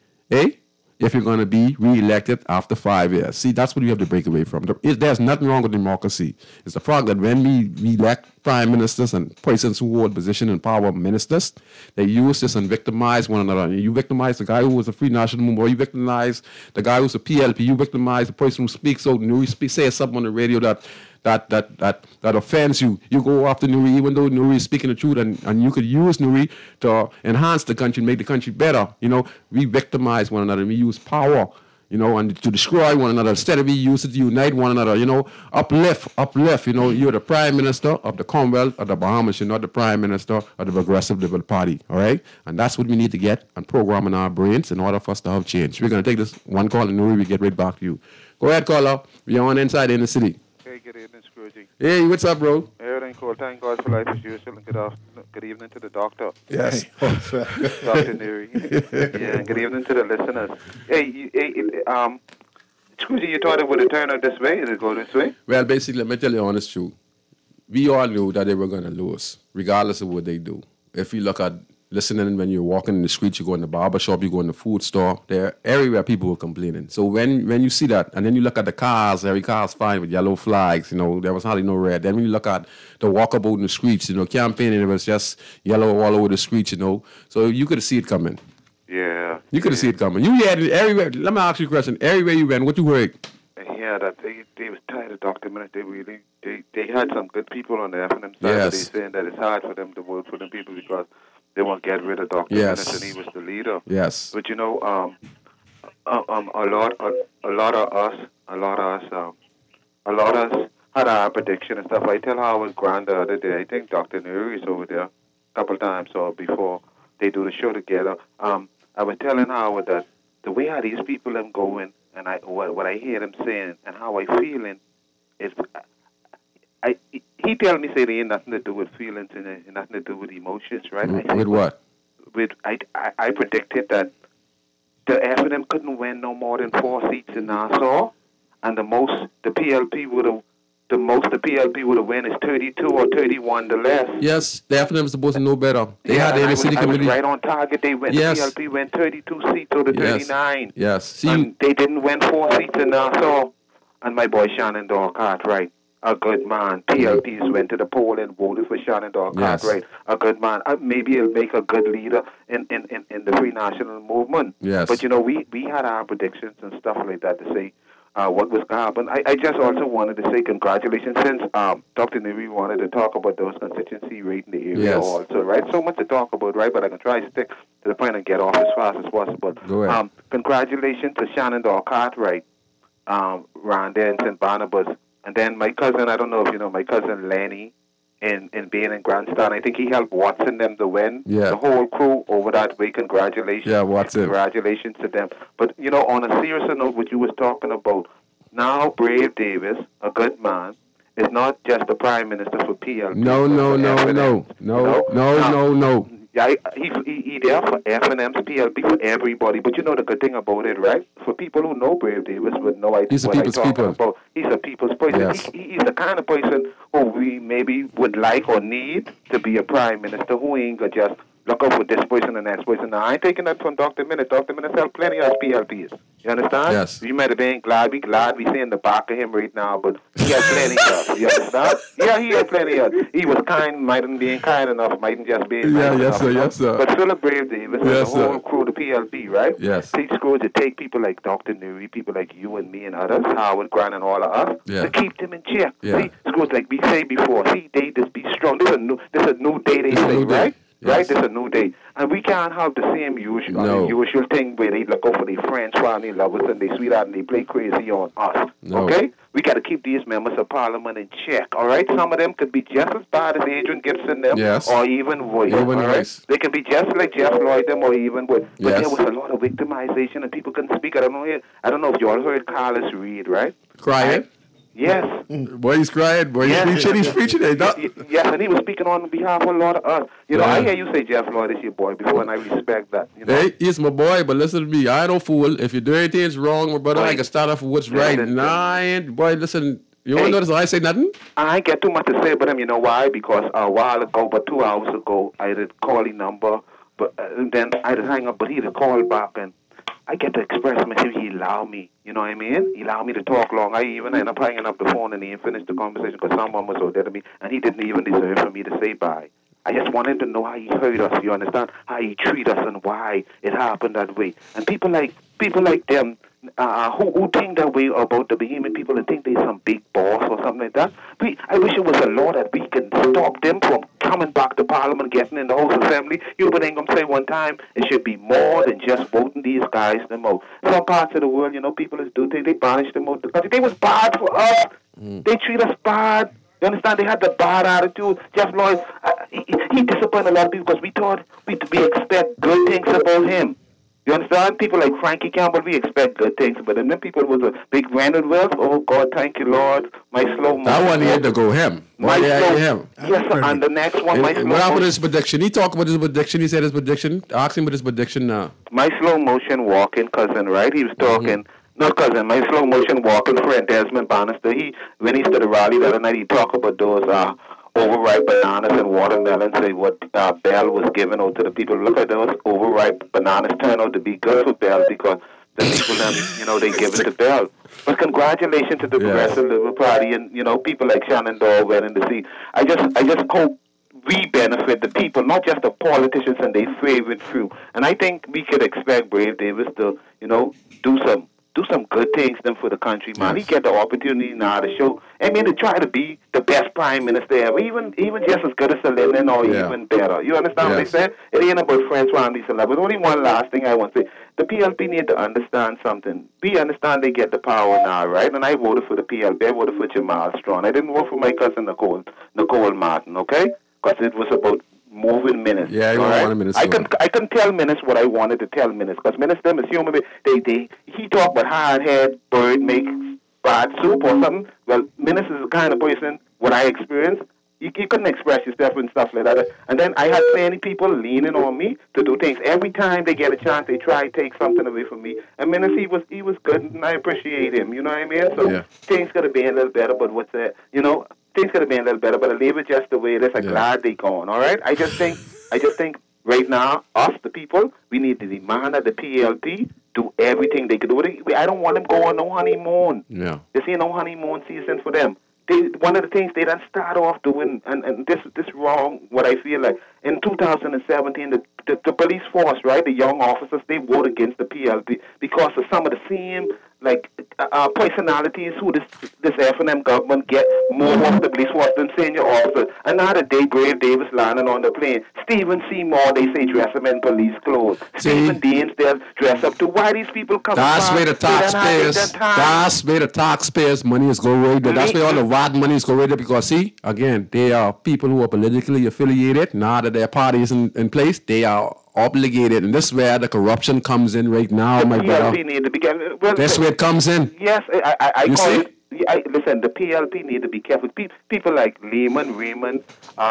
if you're going to be re-elected after 5 years. See, that's what we have to break away from. There's nothing wrong with democracy. It's the fact that when we elect prime ministers and persons who hold position and power ministers, they use this and victimize one another. You victimize the guy who was a Free National Movement, or you victimize the guy who's a PLP, you victimize the person who speaks out, says something on the radio that offends you. You go after Nuri, even though Nuri is speaking the truth, and you could use Nuri to enhance the country, make the country better. You know, we victimize one another. We use power, you know, and to destroy one another. Instead of we use it to unite one another, you know, uplift. You know, you're the prime minister of the Commonwealth of the Bahamas. You're not the prime minister of the Progressive Liberal Party, all right? And that's what we need to get and program in our brains in order for us to have change. We're going to take this one call, and Nuri, we get right back to you. Go ahead, caller. We're on Inside Inner City. Hey, good evening, Scrooge. Hey, what's up, bro? Everything cool. Thank God for life as usual. And good evening to the doctor. Yes. Dr. Nuri. Yeah, and good evening to the listeners. Hey, Scrooge, you thought it would have turned out this way? Did it go this way? Well, basically, let me tell you the honest truth. We all knew that they were going to lose, regardless of what they do. If you look at listening when you're walking in the street, you go in the barber shop, you go in the food store. There, everywhere people were complaining. So when you see that, and then you look at the cars, every car's fine with yellow flags. There was hardly no red. Then when you look at the walkabout in the streets, campaigning, it was just yellow all over the streets. So you could see it coming. Yeah. You could see it coming. You had it everywhere. Let me ask you a question. Everywhere you went, what you heard? Yeah, that they was tired of Dr. Minute. They had some good people on the FNM side, Yes. but they saying that it's hard for them to work for them people because they want to get rid of Dr. Yes. Minute, and he was the leader. Yes. But a lot of us had our prediction and stuff. I tell Howard Grant the other day, I think Dr. Nuri is over there a couple times or before they do the show together. I was telling Howard that the way how these people are going, and what I hear them saying and how I feeling is, he tell me say they ain't nothing to do with feelings and nothing to do with emotions, right? With what? I predicted that the FNM couldn't win no more than 4 seats in Nassau, and the PLP would have won is 32 or 31 the less. Yes, the FNM was supposed to know better. They had the city committee. Right on target. They went. Yes. The PLP went 32 seats or the 39. Yes. See, and they didn't win 4 seats in Nassau. And my boy Shannon Dog Cartwright, a good man. PLPs went to the poll and voted for Shannon Dog Cartwright, a good man. Maybe he'll make a good leader in the Free National Movement. Yes. But we had our predictions and stuff like that to say what was going to happen. I just also wanted to say congratulations since Dr. Nuri wanted to talk about those constituency rate in the area also, right? So much to talk about, right? But I can try to stick to the point and get off as fast as possible. Go ahead. Congratulations to Shannon Dog Cartwright, Ron there in St. Barnabas. And then my cousin, I don't know if you know, my cousin Lenny in being in Grandstand. I think he helped Watson them to win. Yeah. The whole crew over that way. Congratulations. Yeah, Watson. Congratulations to them. But, on a serious note, what you was talking about, now Brave Davis, a good man, is not just the Prime Minister for PLP. No. Yeah, he there for FNM's PLP for everybody. But the good thing about it, right? For people who know Brave Davis would know he's what I'm talking people. about. He's a people's person. Yes. He's the kind of person who we maybe would like or need to be a Prime Minister who ain't gonna just look out for this person and next person. Now, I ain't taking that from Dr. Minute. Dr. Minute helped plenty of PLPs. You understand? Yes. You might have been glad we see in the back of him right now, but he had plenty of. You understand? Yeah, he had plenty of. He was kind, mightn't be kind enough, mightn't just be nice enough. Yes, sir. But still a Brave Davis and the whole crew, the PLP, right? Yes. Teach schools to take people like Dr. Nuri, people like you and me and others, Howard Grant and all of us, to keep them in check. Yeah. See, schools like we say before, they just be strong. This is a new day, they say, right? Yes. Right? There's a new day. And we can't have the same usual thing where they look out for their friends, family, lovers, and they sweetheart, and they play crazy on us. No. Okay? We got to keep these members of parliament in check, all right? Some of them could be just as bad as Adrian Gibson them, or even worse, all right? They can be just like Jeff Lloyd them, or even worse. But there was a lot of victimization, and people couldn't speak. I don't know if you all heard Carlos Reed, right? Crying? Yes. Boy, he's crying. Boy, he's preaching. Yes, and he was speaking on behalf of a lot of us. I hear you say Jeff Lloyd is your boy before, and I respect that. Hey, he's my boy, but listen to me. I ain't no fool. If you do anything wrong, my brother, I can start off with what's right. I ain't. Boy, listen. You want to notice I say nothing? I ain't get too much to say about him. You know why? Because a while ago, about 2 hours ago, I did call his number, but then I did hang up, but he did call back, and I get to express myself. He allowed me. You know what I mean? He allowed me to talk long. I even ended up hanging up the phone, and he didn't finish the conversation because someone was so dead to me, and he didn't even deserve for me to say bye. I just wanted to know how he hurt us, you understand? How he treat us and why it happened that way. And people like them who think that way about the Bahamian people and think they're some big boss or something like that. I wish it was a law that we can stop them from coming back to Parliament, getting in the House Assembly. But ain't gonna say one time it should be more than just voting these guys them out. Some parts of the world, people do things, they banish them out the country. They was bad for us. They treat us bad. You understand? They had the bad attitude. Jeff Lloyd, he disappointed a lot of people because we thought we expect good things about him. You understand? People like Frankie Campbell, we expect good things, but then people with a big branded wealth, oh God, thank you, Lord. My slow motion. That one had to go him. Him. Yes, and the next one, my slow motion. What happened to his prediction? He talked about his prediction. He said his prediction. Ask him about his prediction now. My slow motion walking cousin, right? He was talking. Not cousin, my slow motion walking friend Desmond Bannister. When he stood at the rally the other night, he talked about those overripe bananas and watermelons. Say what Bell was giving out to the people. Look at those overripe bananas turn out to be good for Bell because the people them, they give it to Bell. But congratulations to the Progressive Liberal Party and people like Shannon Dahl winning the seat. I just hope we benefit the people, not just the politicians and their favorite few. And I think we could expect Brave Davis to, do some good things then for the country, man. He get the opportunity now to show. To try to be the best prime minister ever, even just as good as Lenin or even better. You understand what I said? It ain't about Francois and Lisa. But only one last thing I want to say: the PLP need to understand something. We understand they get the power now, right? And I voted for the PLP. I voted for Jamal Strong. I didn't vote for my cousin Nicole Martin, okay? Because it was about moving Minutes. Yeah, you want Minutes. I can tell Minutes what I wanted to tell Minutes because Minutes them is human. He talk about hard head bird makes bad soup or something. Well, Minutes is the kind of person what I experienced. You couldn't express yourself and stuff like that. And then I had plenty people leaning on me to do things. Every time they get a chance, they try to take something away from me. And Minutes, he was good, and I appreciate him. You know what I mean? So things could have been a little better, but what's that? Things could have been a little better, but I leave it just the way it is. I'm glad they gone. All right. I just think right now, us the people, we need to demand that the PLP do everything they can do. I don't want them going no honeymoon. Yeah. This ain't no honeymoon season for them. One of the things they done start off doing, and this wrong. What I feel like in 2017, the police force, right, the young officers, they vote against the PLP because of some of the same personalities who this F&M government get more of the police force than senior officers. Another day, Brave Davis landing on the plane. Stephen Seymour, they say dress him in police clothes. Stephen Deans, they'll dress up too. Why these people come? That's where the taxpayers. That's where the taxpayers' money is going right there. That's where all the VAT money is going right there because see, again, they are people who are politically affiliated. Now that their party is in place, they are obligated, and this is where the corruption comes in right now, my brother. That's where it comes in. Yes, I call it. Listen, the PLP need to be careful. People like Raymond, Raymond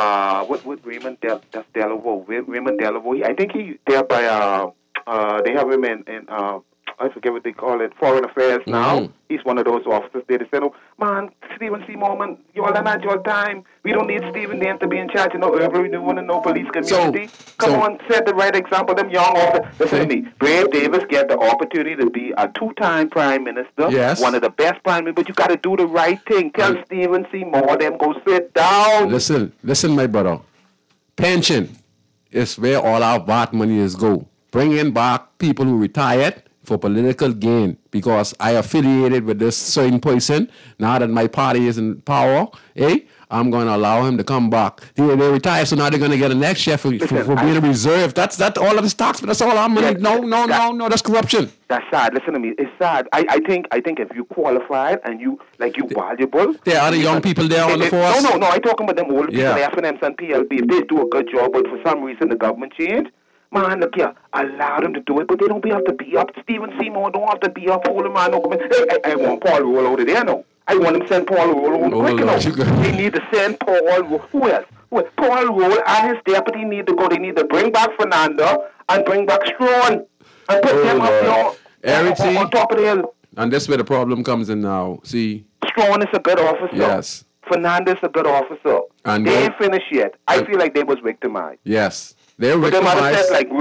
Delavo. I think they're by they have him in I forget what they call it, Foreign Affairs now. Mm-hmm. He's one of those officers there. They said, "Oh, man, Stephen Seymour, man, you all are not your time. We don't need Stephen Dean to be in charge of no urban renewal and no police community. Come on, set the right example. Them young officers. Listen to me. Brave Davis get the opportunity to be a 2-time prime minister. Yes. One of the best prime ministers, but you got to do the right thing. Tell Stephen Seymour, them go sit down. Listen, my brother. Pension is where all our VAT money is go. Bringing back people who retired for political gain because I affiliated with this certain person. Now that my party is in power, I'm going to allow him to come back. They retire, so now they're going to get a next chef for being a reserve. That's all of the stocks, but that's all our money. No, that's corruption. That's sad. Listen to me. It's sad. I think if you qualified and you valuable. There are the young people there on the force. No. I'm talking about them old people, the FNMs and PLP. If they do a good job, but for some reason the government changed. Man, look here, allow them to do it, but they don't have to be up. Stephen Seymour don't have to be up. Hold man, no, I want Paul Roll over there, no. I want them to send Paul Roll over quick, no. They need to send Paul Roll. Who else? Paul Roll and his deputy need to go. They need to bring back Fernando and bring back Strawn and put them up there on top of the hill. And that's where the problem comes in now. See, Strawn is a good officer. Yes. Fernandez is a good officer. And they ain't finished yet. I feel like they was victimized. Yes. They're victimized. Them other said like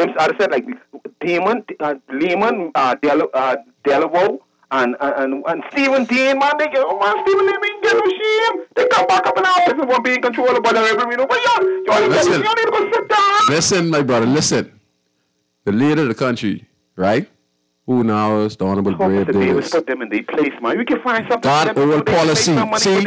Damon, Lehman, Delavo, and Stephen Dean, man, they get, Stephen Dean get no shame. They come back up in office and want to be in control of the revenue. But you need to go sit down. Listen, my brother, listen. The leader of the country, right? Who now is the Honorable Brave Davis. Put them in their place, man. We can find something. That old policy. See,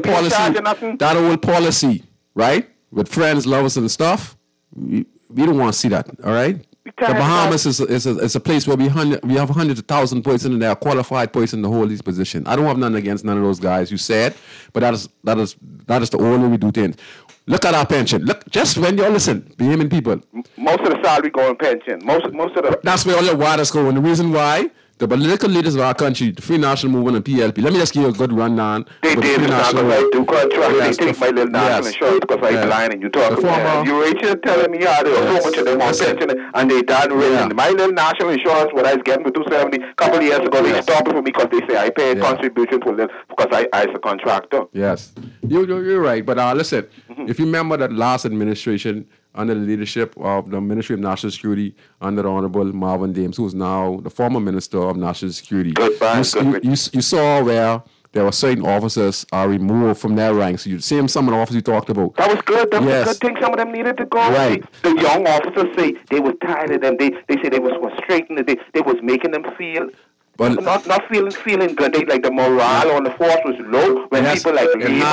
that old policy, right? With friends, lovers, and stuff. We don't want to see that, all right? The Bahamas is a place where we have hundreds of thousands of persons and they are qualified persons to hold these positions. I don't have nothing against none of those guys you said, but that is the only way we do things. Look at our pension. Look, just when you listen, Bahamian people. Most of the salary go in pension. Most of the. That's where all your waters go. And the reason why The political leaders of our country, the Free National Movement and PLP. Let me just give you a good rundown. They did because I do contract. They take my little national insurance because I'm blind and you talk about you Rachel telling me how there was so much of them on pension and they done really. My little national insurance, what I was getting for $270 a couple of years ago, they stopped it for me because they say I pay a contribution for them because I as a contractor. Yes, you're right. But listen, if you remember that last administration, under the leadership of the Ministry of National Security under the Honorable Marvin Dames, who is now the former Minister of National Security. You saw where there were certain officers are removed from their ranks. You see some of the officers you talked about. That was good. That was a good thing. Some of them needed to go. Right. The young officers say they were tired of them. They say they was frustrating. They was making them feel... But not feeling good. They, like the morale on the force was low when people like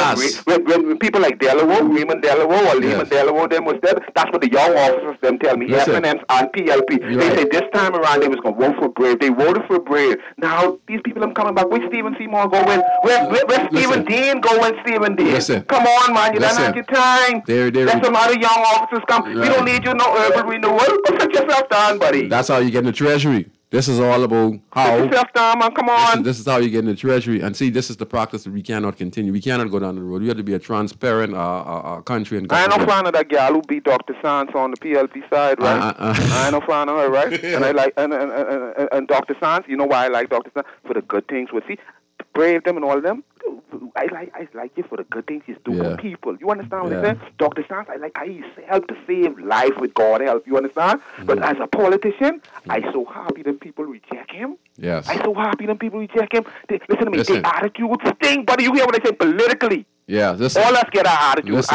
when people like Raymond Delaware or Lehman Delaware them was there. That's what the young officers them tell me. FNMs and PLP. They say this time around they was gonna vote for Brave. They voted for Brave. Now these people are coming back. Where Stephen Seymour going? Where Stephen Dean going? Stephen Dean. Come on, man. You don't have your time. Let some other young officers come. We don't need you no urban renewal. Go sit yourself down, buddy. That's how you get in the Treasury. This is all about how. Come on. This is how you get in the Treasury. And see, this is the practice that we cannot continue. We cannot go down the road. We have to be a transparent country. And I ain't no fan of that gal who beat Dr. Sands on the PLP side, right? I ain't no fan of her, right? And I like and Dr. Sands. You know why I like Dr. Sands? For the good things. Well, see, Brave them and all of them. I like you for the good things he's doing for people. You understand what I'm saying? Dr. Sands, I help to save life with God help. You understand? But as a politician, I so happy that people reject him. Yes. I so happy that people reject him. Listen to me. Their attitude stink, buddy. You hear what I say politically? Yeah. All us get our attitude.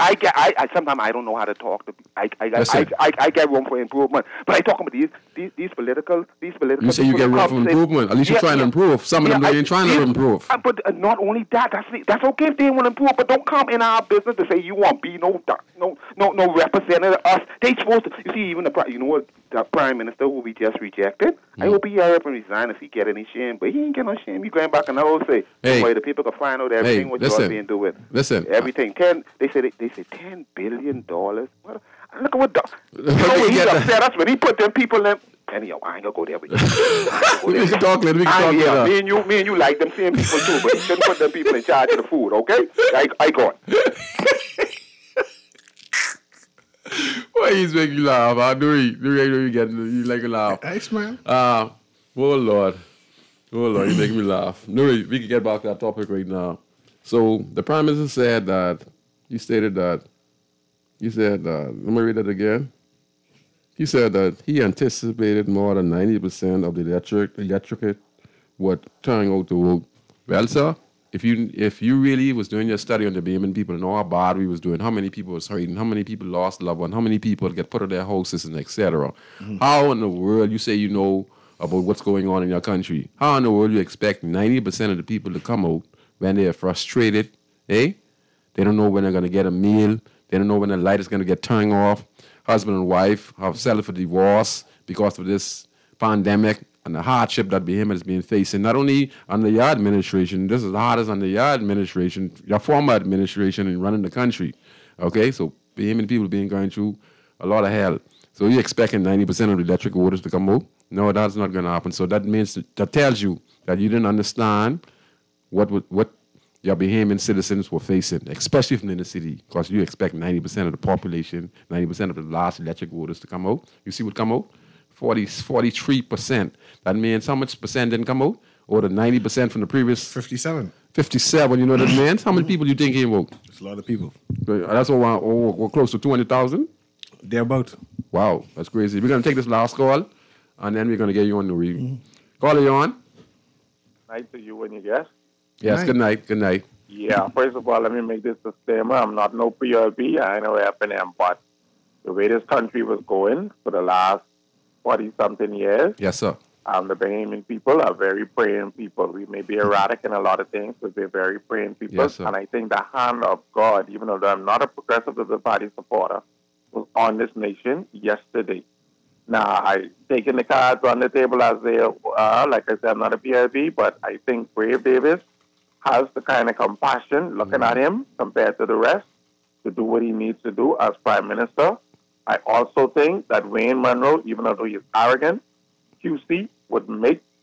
I sometimes I don't know how to talk to. I get room for improvement. But I talk about these political. You say you get room for improvement. At least you're trying to improve. Some of them ain't trying to improve. But not only that, that's okay if they want to improve. But don't come in our business to say you want to be no representative of us. They supposed to. You see, even the Prime Minister who we just rejected. I hope he hurry up and resign if he get any shame. But he ain't get no shame. He going back and I will say, the people can find out everything what you're being doing. Listen, everything. They say $10 billion. Look at what he's upset us when he put them people in. Anyhow, I ain't gonna go there with you. We can talk later. Me and you like them same people too, but you shouldn't put them people in charge of the food, okay? I go on. Why he's making you laugh? I know you like a laugh. Thanks, man. Oh Lord, you make me laugh. Nuri, we can get back to that topic right now. So the Prime Minister said that, let me read that again. He said that he anticipated more than 90% of the electorate would turn out to vote. Well, sir, if you really was doing your study on the Bahamian people and know how bad we was doing, how many people was hurting, how many people lost loved ones, how many people get put out of their houses and etc. How in the world you say you know about what's going on in your country? How in the world you expect 90% of the people to come out when they are frustrated, They don't know when they're going to get a meal. They don't know when the light is going to get turned off. Husband and wife have settled for divorce because of this pandemic and the hardship that Bahamian is being facing. Not only under your administration, this is the hardest under your administration, your former administration in running the country. Okay, so Bahamian people going through a lot of hell. So you're expecting 90% of the electric voters to come out? No, that's not going to happen. So that tells you that you didn't understand what your Bahamian citizens were facing, especially from in the city, because you expect 90% of the population, 90% of the last electric voters to come out. You see what come out? 43%. That means how much percent didn't come out? Or the 90% from the previous? 57. 57, you know what that means? How many people do you think came out? It's a lot of people. That's we're close to 200,000? They're about. Wow, that's crazy. We're going to take this last call, and then we're going to get you on the read. Caller, you on? Nice to you and your guest. Yes, good night. Yeah, first of all, let me make this disclaimer. I'm not no PLP. I know FNM, but the way this country was going for the last 40-something years. Yes, sir. The Bahamian people are very praying people. We may be erratic in a lot of things, but they're very praying people. Yes, sir. And I think the hand of God, even though I'm not a progressive Liberal Party supporter, was on this nation yesterday. Now, I taking the cards on the table as they are. Like I said, I'm not a PLP, but I think Brave Davis has the kind of compassion looking at him compared to the rest to do what he needs to do as Prime Minister. I also think that Wayne Munro, even though he's arrogant, QC would make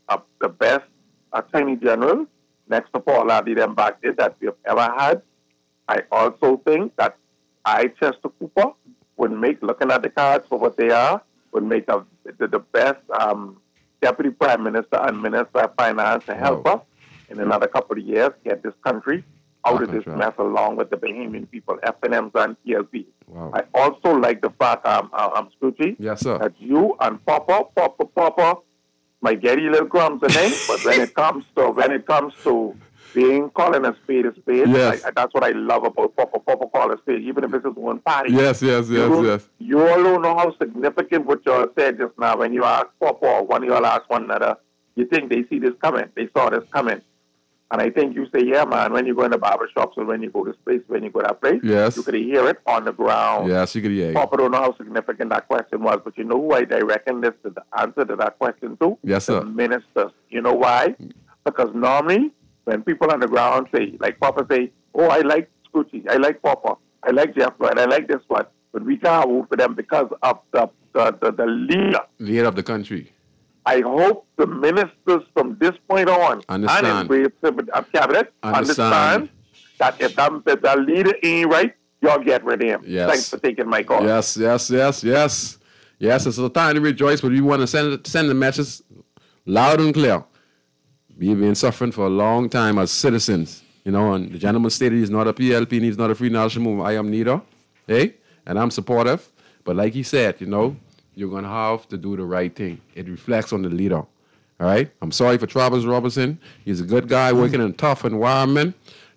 the best attorney general next to Paul Hardy them back there that we have ever had. I also think that Chester Cooper would make, looking at the cards for what they are, would make the best deputy prime minister and minister of finance to help us in another couple of years get this country out of this mess along with the Bahamian people, FNMs and PLP. Wow. I also like the fact, Scoochie, yes, sir, that you and Papa might get you little crumbs in them, but when it comes to being calling a spade, yes. That's what I love about Papa call a spade, even if it's his one party. Yes. You all don't know how significant what you all said just now when you asked Papa, or one of you all asked one another, you think they see this coming, they saw this coming. And I think you say, yeah, man, when you go in the barber shops or when you go to this place, when you go to that place, yes, you could hear it on the ground. Yes, you could hear it. Papa don't know how significant that question was, but you know who I reckon this is the answer to that question to? Yes, sir. The ministers. You know why? Because normally, when people on the ground say, like Papa say, oh, I like Scoochie, I like Papa, I like Jeff Lloyd, I like this one, but we can't vote for them because of the leader of the country. I hope the ministers from this point on understand. And in cabinet understand that if the leader ain't right, y'all get rid of him. Yes. Thanks for taking my call. Yes. Yes, it's a time to rejoice, but we want to send the message loud and clear. We've been suffering for a long time as citizens, and the gentleman stated he's not a PLP and he's not a Free National Movement. I am neither, and I'm supportive. But like he said, you're going to have to do the right thing. It reflects on the leader, all right? I'm sorry for Travis Robertson. He's a good guy working in a tough environment.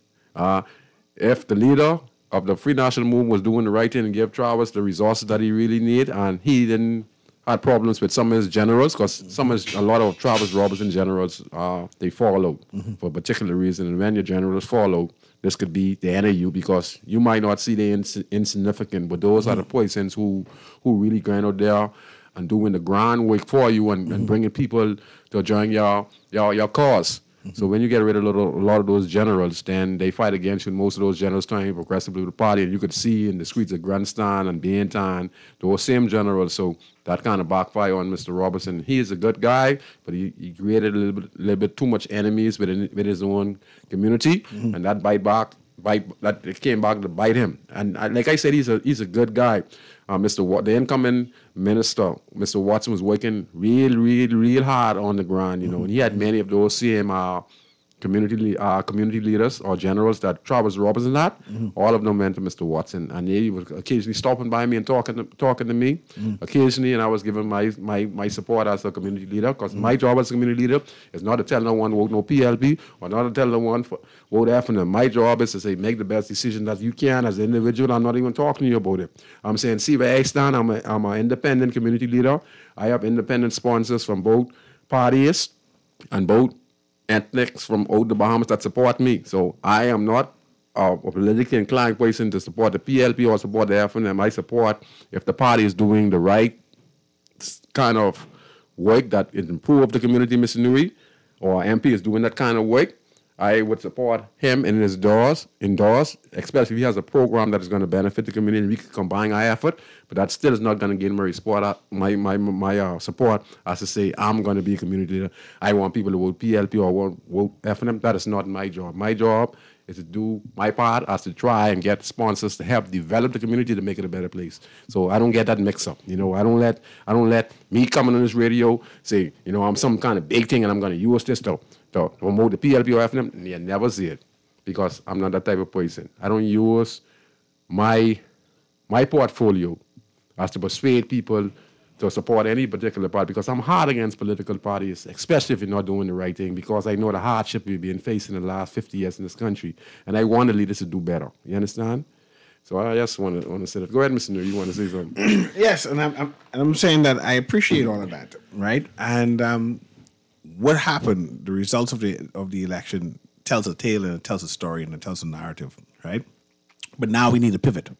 If the leader of the Free National Movement was doing the right thing and give Travis the resources that he really need, and he didn't had problems with some of his generals, because a lot of Travis Robertson generals, they fall out for a particular reason. And when your generals fall out, this could be the end of you, because you might not see the insignificant, but those are the persons who really going out there and doing the groundwork for you and bringing people to join your cause. So when you get rid of a lot of those generals, then they fight against you. And most of those generals turn progressively to the party. And you could see in the streets of Grandstand and Baintown, those same generals. So that kind of backfire on Mr. Robertson. He is a good guy, but he created a little bit too much enemies with his own community. And that that came back to bite him. And like I said, he's a good guy. The incoming minister, Mr. Watson, was working real hard on the ground, and he had many of those same community leaders or generals that Travis Robertson had. All of them went to Mr. Watson, and he was occasionally stopping by me and talking to me occasionally, and I was giving my support as a community leader, because my job as a community leader is not to tell no one vote no PLP or not to tell no one vote FNM. My job is to say make the best decision that you can as an individual. I'm not even talking to you about it. I'm saying, see where I stand. I'm an independent community leader. I have independent sponsors from both parties and both ethnics from out the Bahamas that support me. So I am not a politically inclined person to support the PLP or support the FNM. I support if the party is doing the right kind of work that improve the community, Mr. Nuri, or MP is doing that kind of work. I would support him and his endorse, especially if he has a program that is going to benefit the community. We can combine our effort, but that still is not going to gain my support as to say I'm going to be a community leader. I want people to vote PLP or vote FNM. That is not my job. My job is to do my part as to try and get sponsors to help develop the community to make it a better place. So I don't get that mix up. I don't let me coming on this radio say, I'm some kind of big thing and I'm going to use this to promote the PLP or FNM. You never see it, because I'm not that type of person. I don't use my portfolio as to persuade people to support any particular party, because I'm hard against political parties, especially if you're not doing the right thing, because I know the hardship we've been facing in the last 50 years in this country, and I want the leaders to do better. You understand? So I just want to say that. Go ahead, Mr. New. You want to say something? Yes, and I'm saying that I appreciate all of that, right? And what happened? The results of the election tells a tale and it tells a story and it tells a narrative, right? But now we need to pivot.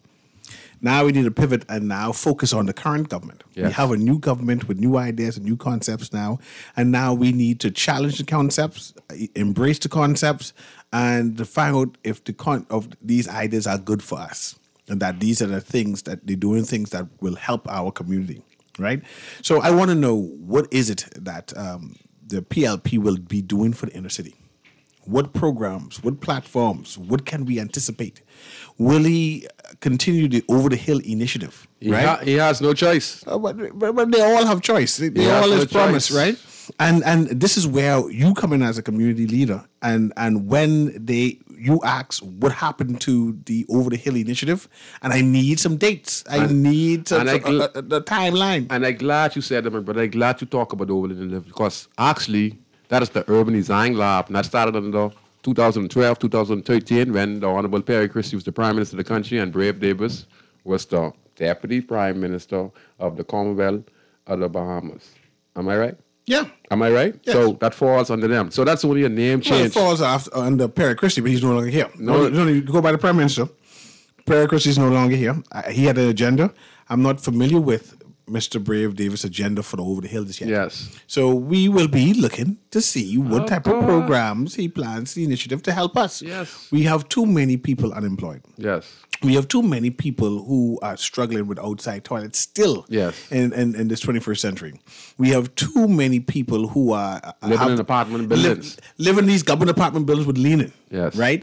And now focus on the current government. Yes. We have a new government with new ideas and new concepts now. And now we need to challenge the concepts, embrace the concepts, and to find out if these ideas are good for us. And that these are the things that they're doing things that will help our community, right? So I want to know, what is it that the PLP will be doing for the inner city? What programs, what platforms, what can we anticipate? Will he continue the Over the Hill initiative? Right? He has no choice. But they all have choice. They all have promise, right? And this is where you come in as a community leader. And when you ask what happened to the Over the Hill initiative, and I need some dates. I need the timeline. And I'm glad you said that, but I'm glad you talk about Over the Hill because actually that is the Urban Design Lab, and that started in 2012, 2013 when the Honorable Perry Christie was the Prime Minister of the country and Brave Davis was the Deputy Prime Minister of the Commonwealth of the Bahamas. Am I right? Yeah. Am I right? Yes. So that falls under them. So that's only a name change. Well, it falls under Perry Christie, but he's no longer here. No, you go by the Prime Minister. Perry Christie is no longer here. He had an agenda. I'm not familiar with Mr. Brave Davis' agenda for the Over the Hill this year. Yes. So we will be looking to see what type of programs he plans the initiative to help us. Yes. We have too many people unemployed. Yes. We have too many people who are struggling with outside toilets still in this 21st century. We have too many people who are living in apartment buildings. Live in these government apartment buildings with linen. Yes. Right?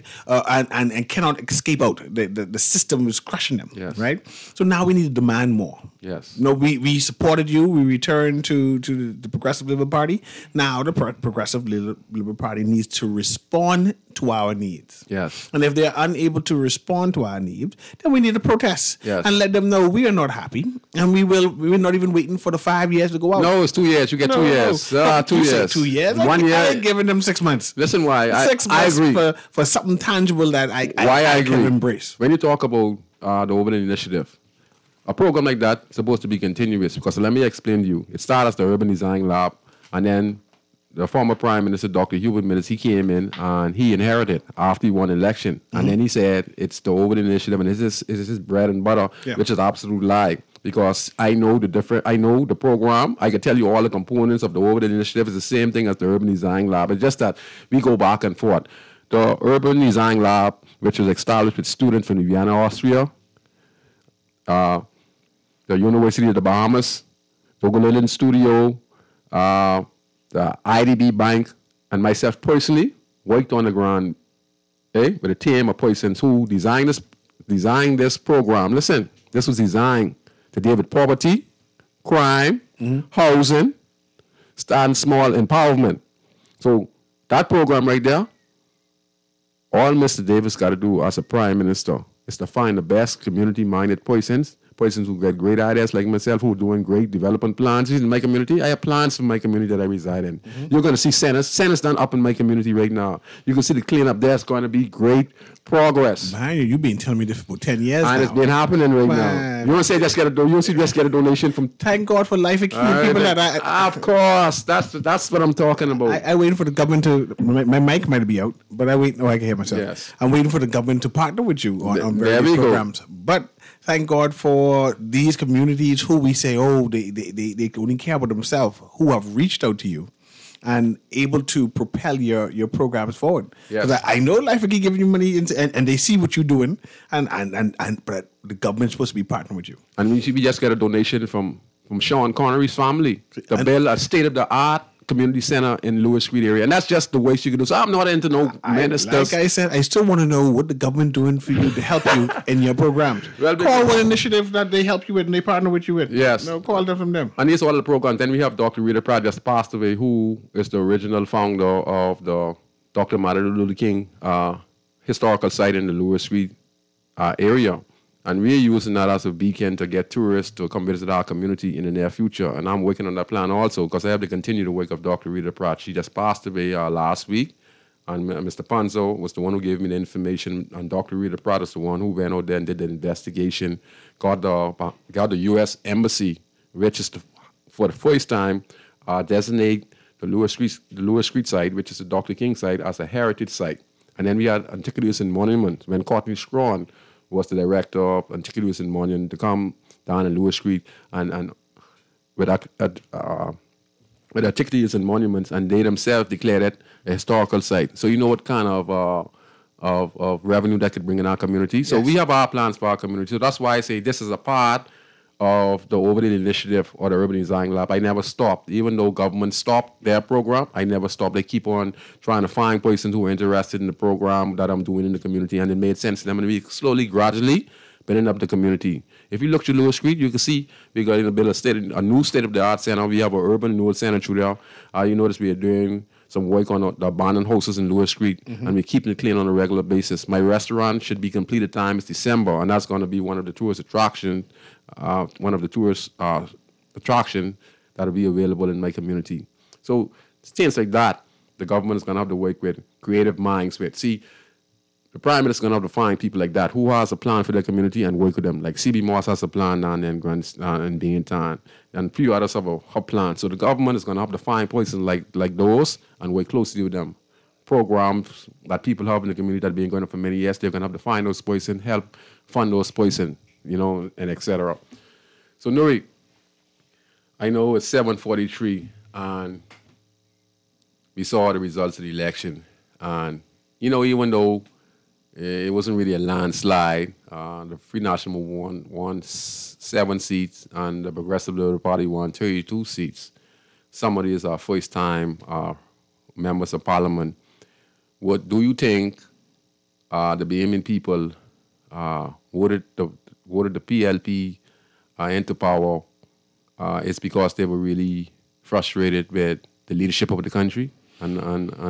And cannot escape out. The system is crushing them. Yes. Right? So now we need to demand more. Yes. No, we supported you. We returned to the Progressive Liberal Party. Now the Progressive Liberal Party needs to respond to our needs. Yes. And if they're unable to respond to our needs, then we need to protest and let them know we are not happy, and we're not even waiting for the 5 years to go out. No, it's 2 years. You get 2 years. 2 years. 2 years. 1 year. I ain't giving them 6 months. Listen, why 6 months I agree for something tangible that I agree. can embrace. When you talk about the Urban Initiative, a program like that is supposed to be continuous because let me explain to you. It started as the Urban Design Lab, and then the former Prime Minister, Dr. Hubert Minnis, he came in and he inherited after he won election. Mm-hmm. And then he said it's the Over the Initiative and it's his bread and butter, which is absolute lie. Because I know the program. I can tell you all the components of the Over the Initiative. It's the same thing as the Urban Design Lab. It's just that we go back and forth. The Urban Design Lab, which was established with students from Vienna, Austria, the University of the Bahamas, Bogolilin Studio, the IDB Bank, and myself personally worked on the ground with a team of persons who designed this program. Listen, this was designed to deal with poverty, crime, housing, starting small empowerment. So that program right there, all Mr. Davis got to do as a Prime Minister is to find the best community-minded persons who get great ideas like myself, who are doing great development plans in my community. I have plans for my community that I reside in. Mm-hmm. You're going to see centers done up in my community right now. You can see the cleanup there. It's going to be great progress. Man, you've been telling me this for 10 years and now. It's been happening right now. You want to say just get a donation from... Thank God for Life Key people that of course. That's what I'm talking about. I waiting for the government to... My mic might be out, but I wait... No, I can hear myself. Yes. I'm waiting for the government to partner with you on various programs. But thank God for these communities who we say, they only care about themselves, who have reached out to you and able to propel your programs forward. Because I know Life Key giving you money and they see what you're doing, but the government's supposed to be partnering with you. And we just get a donation from Sean Connery's family to build a state-of-the-art community center in Lewis Street area, and that's just the way she can do. So I'm not into no ministers. Like I said, I still want to know what the government doing for you to help you in your programs. Well, call one initiative that they help you with and they partner with you with. Yes, call them from them. And these are all the programs. Then we have Dr. Rita Pratt just passed away, who is the original founder of the Dr. Martin Luther King historical site in the Lewis Street area. And we're using that as a beacon to get tourists to come visit our community in the near future. And I'm working on that plan also because I have to continue the work of Dr. Rita Pratt. She just passed away last week. And Mr. Panzo was the one who gave me the information. And Dr. Rita Pratt is the one who went out there and did the investigation, got the U.S. Embassy, which is for the first time, designate the Lewis Street site, which is the Dr. King site, as a heritage site. And then we had Antiquities and Monuments when Courtney Strawn was the director of Antiquities and Monuments to come down in Lewis Street and with Antiquities and Monuments, and they themselves declared it a historical site. So you know what kind of revenue that could bring in our community. So we have our plans for our community. So that's why I say this is a part of the Overdale Initiative or the Urban Design Lab, I never stopped. Even though government stopped their program, I never stopped. They keep on trying to find persons who are interested in the program that I'm doing in the community, and it made sense to them. And we slowly, gradually building up the community. If you look to Lewis Street, you can see we're going to build a new state-of-the-art center. We have an urban renewal center through there. You notice we are doing some work on the abandoned houses in Lewis Street, and we're keeping it clean on a regular basis. My restaurant should be completed time is December, and that's going to be one of the tourist attractions, attraction that will be available in my community. So things like that, the government is going to have to work with, creative minds with. See, the Prime Minister is going to have to find people like that who has a plan for their community and work with them. Like C.B. Moss has a plan down there in Binghamton, and a few others have a plan. So the government is going to have to find persons like those and work closely with them. Programs that people have in the community that have been going on for many years, they're going to have to find those persons, help fund those persons, and etc. So, Nuri, I know it's 7:43, and we saw the results of the election. And, even though it wasn't really a landslide, the Free National Movement won 7 seats, and the Progressive Liberal Party won 32 seats. Some of these are first-time members of Parliament. What do you think the Bahamian people voted the PLP into power is because they were really frustrated with the leadership of the country and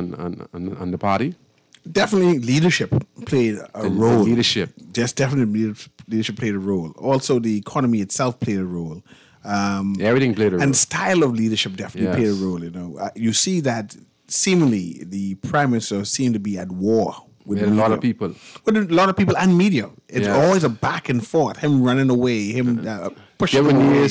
the party? Definitely leadership played a role. Leadership. Just definitely leadership played a role. Also, the economy itself played a role. Everything played a role. And style of leadership definitely played a role. You see that seemingly the Prime Minister seemed to be at war with a lot of people. With a lot of people and media. It's always a back and forth. Him running away, him pushing away.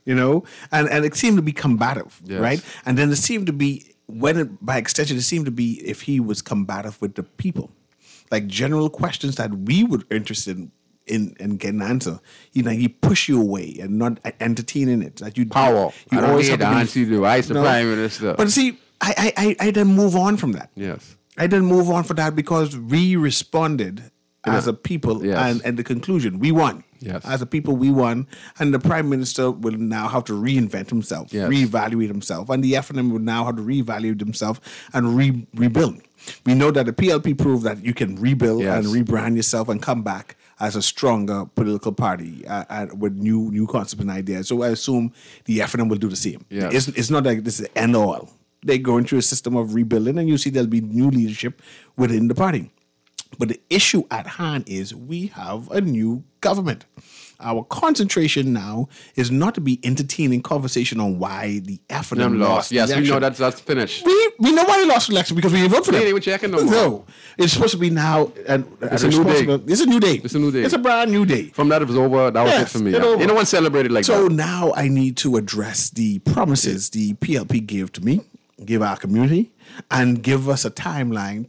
And it seemed to be combative, right? And then it seemed to be, by extension, it seemed to be if he was combative with the people. Like general questions that we were interested in getting an answer. He push you away and not entertaining it. That you power. You I always have to answer you. I the Prime Minister. But see, I didn't move on from that. Yes. I didn't move on for that because we responded as a people, and the conclusion, we won. Yes. As a people, we won, and the Prime Minister will now have to reinvent himself, reevaluate himself, and the FNM will now have to reevaluate himself and rebuild. We know that the PLP proved that you can rebuild and rebrand yourself and come back as a stronger political party with new concepts and ideas. So I assume the FNM will do the same. Yes. It's not like this is end all. They're going through a system of rebuilding, and you see there'll be new leadership within the party. But the issue at hand is we have a new government. Our concentration now is not to be entertaining conversation on why the FNM lost. Yes, we know that's finished. We know why they lost the election because we didn't vote for them. They ain't checking no more. No, it's supposed to be now. It's a new day. It's a new day. It's a new day. It's a brand new day. From that, it was over. That was it for me. You know, one celebrated like that. So now I need to address the promises the PLP gave to me, give our community, and give us a timeline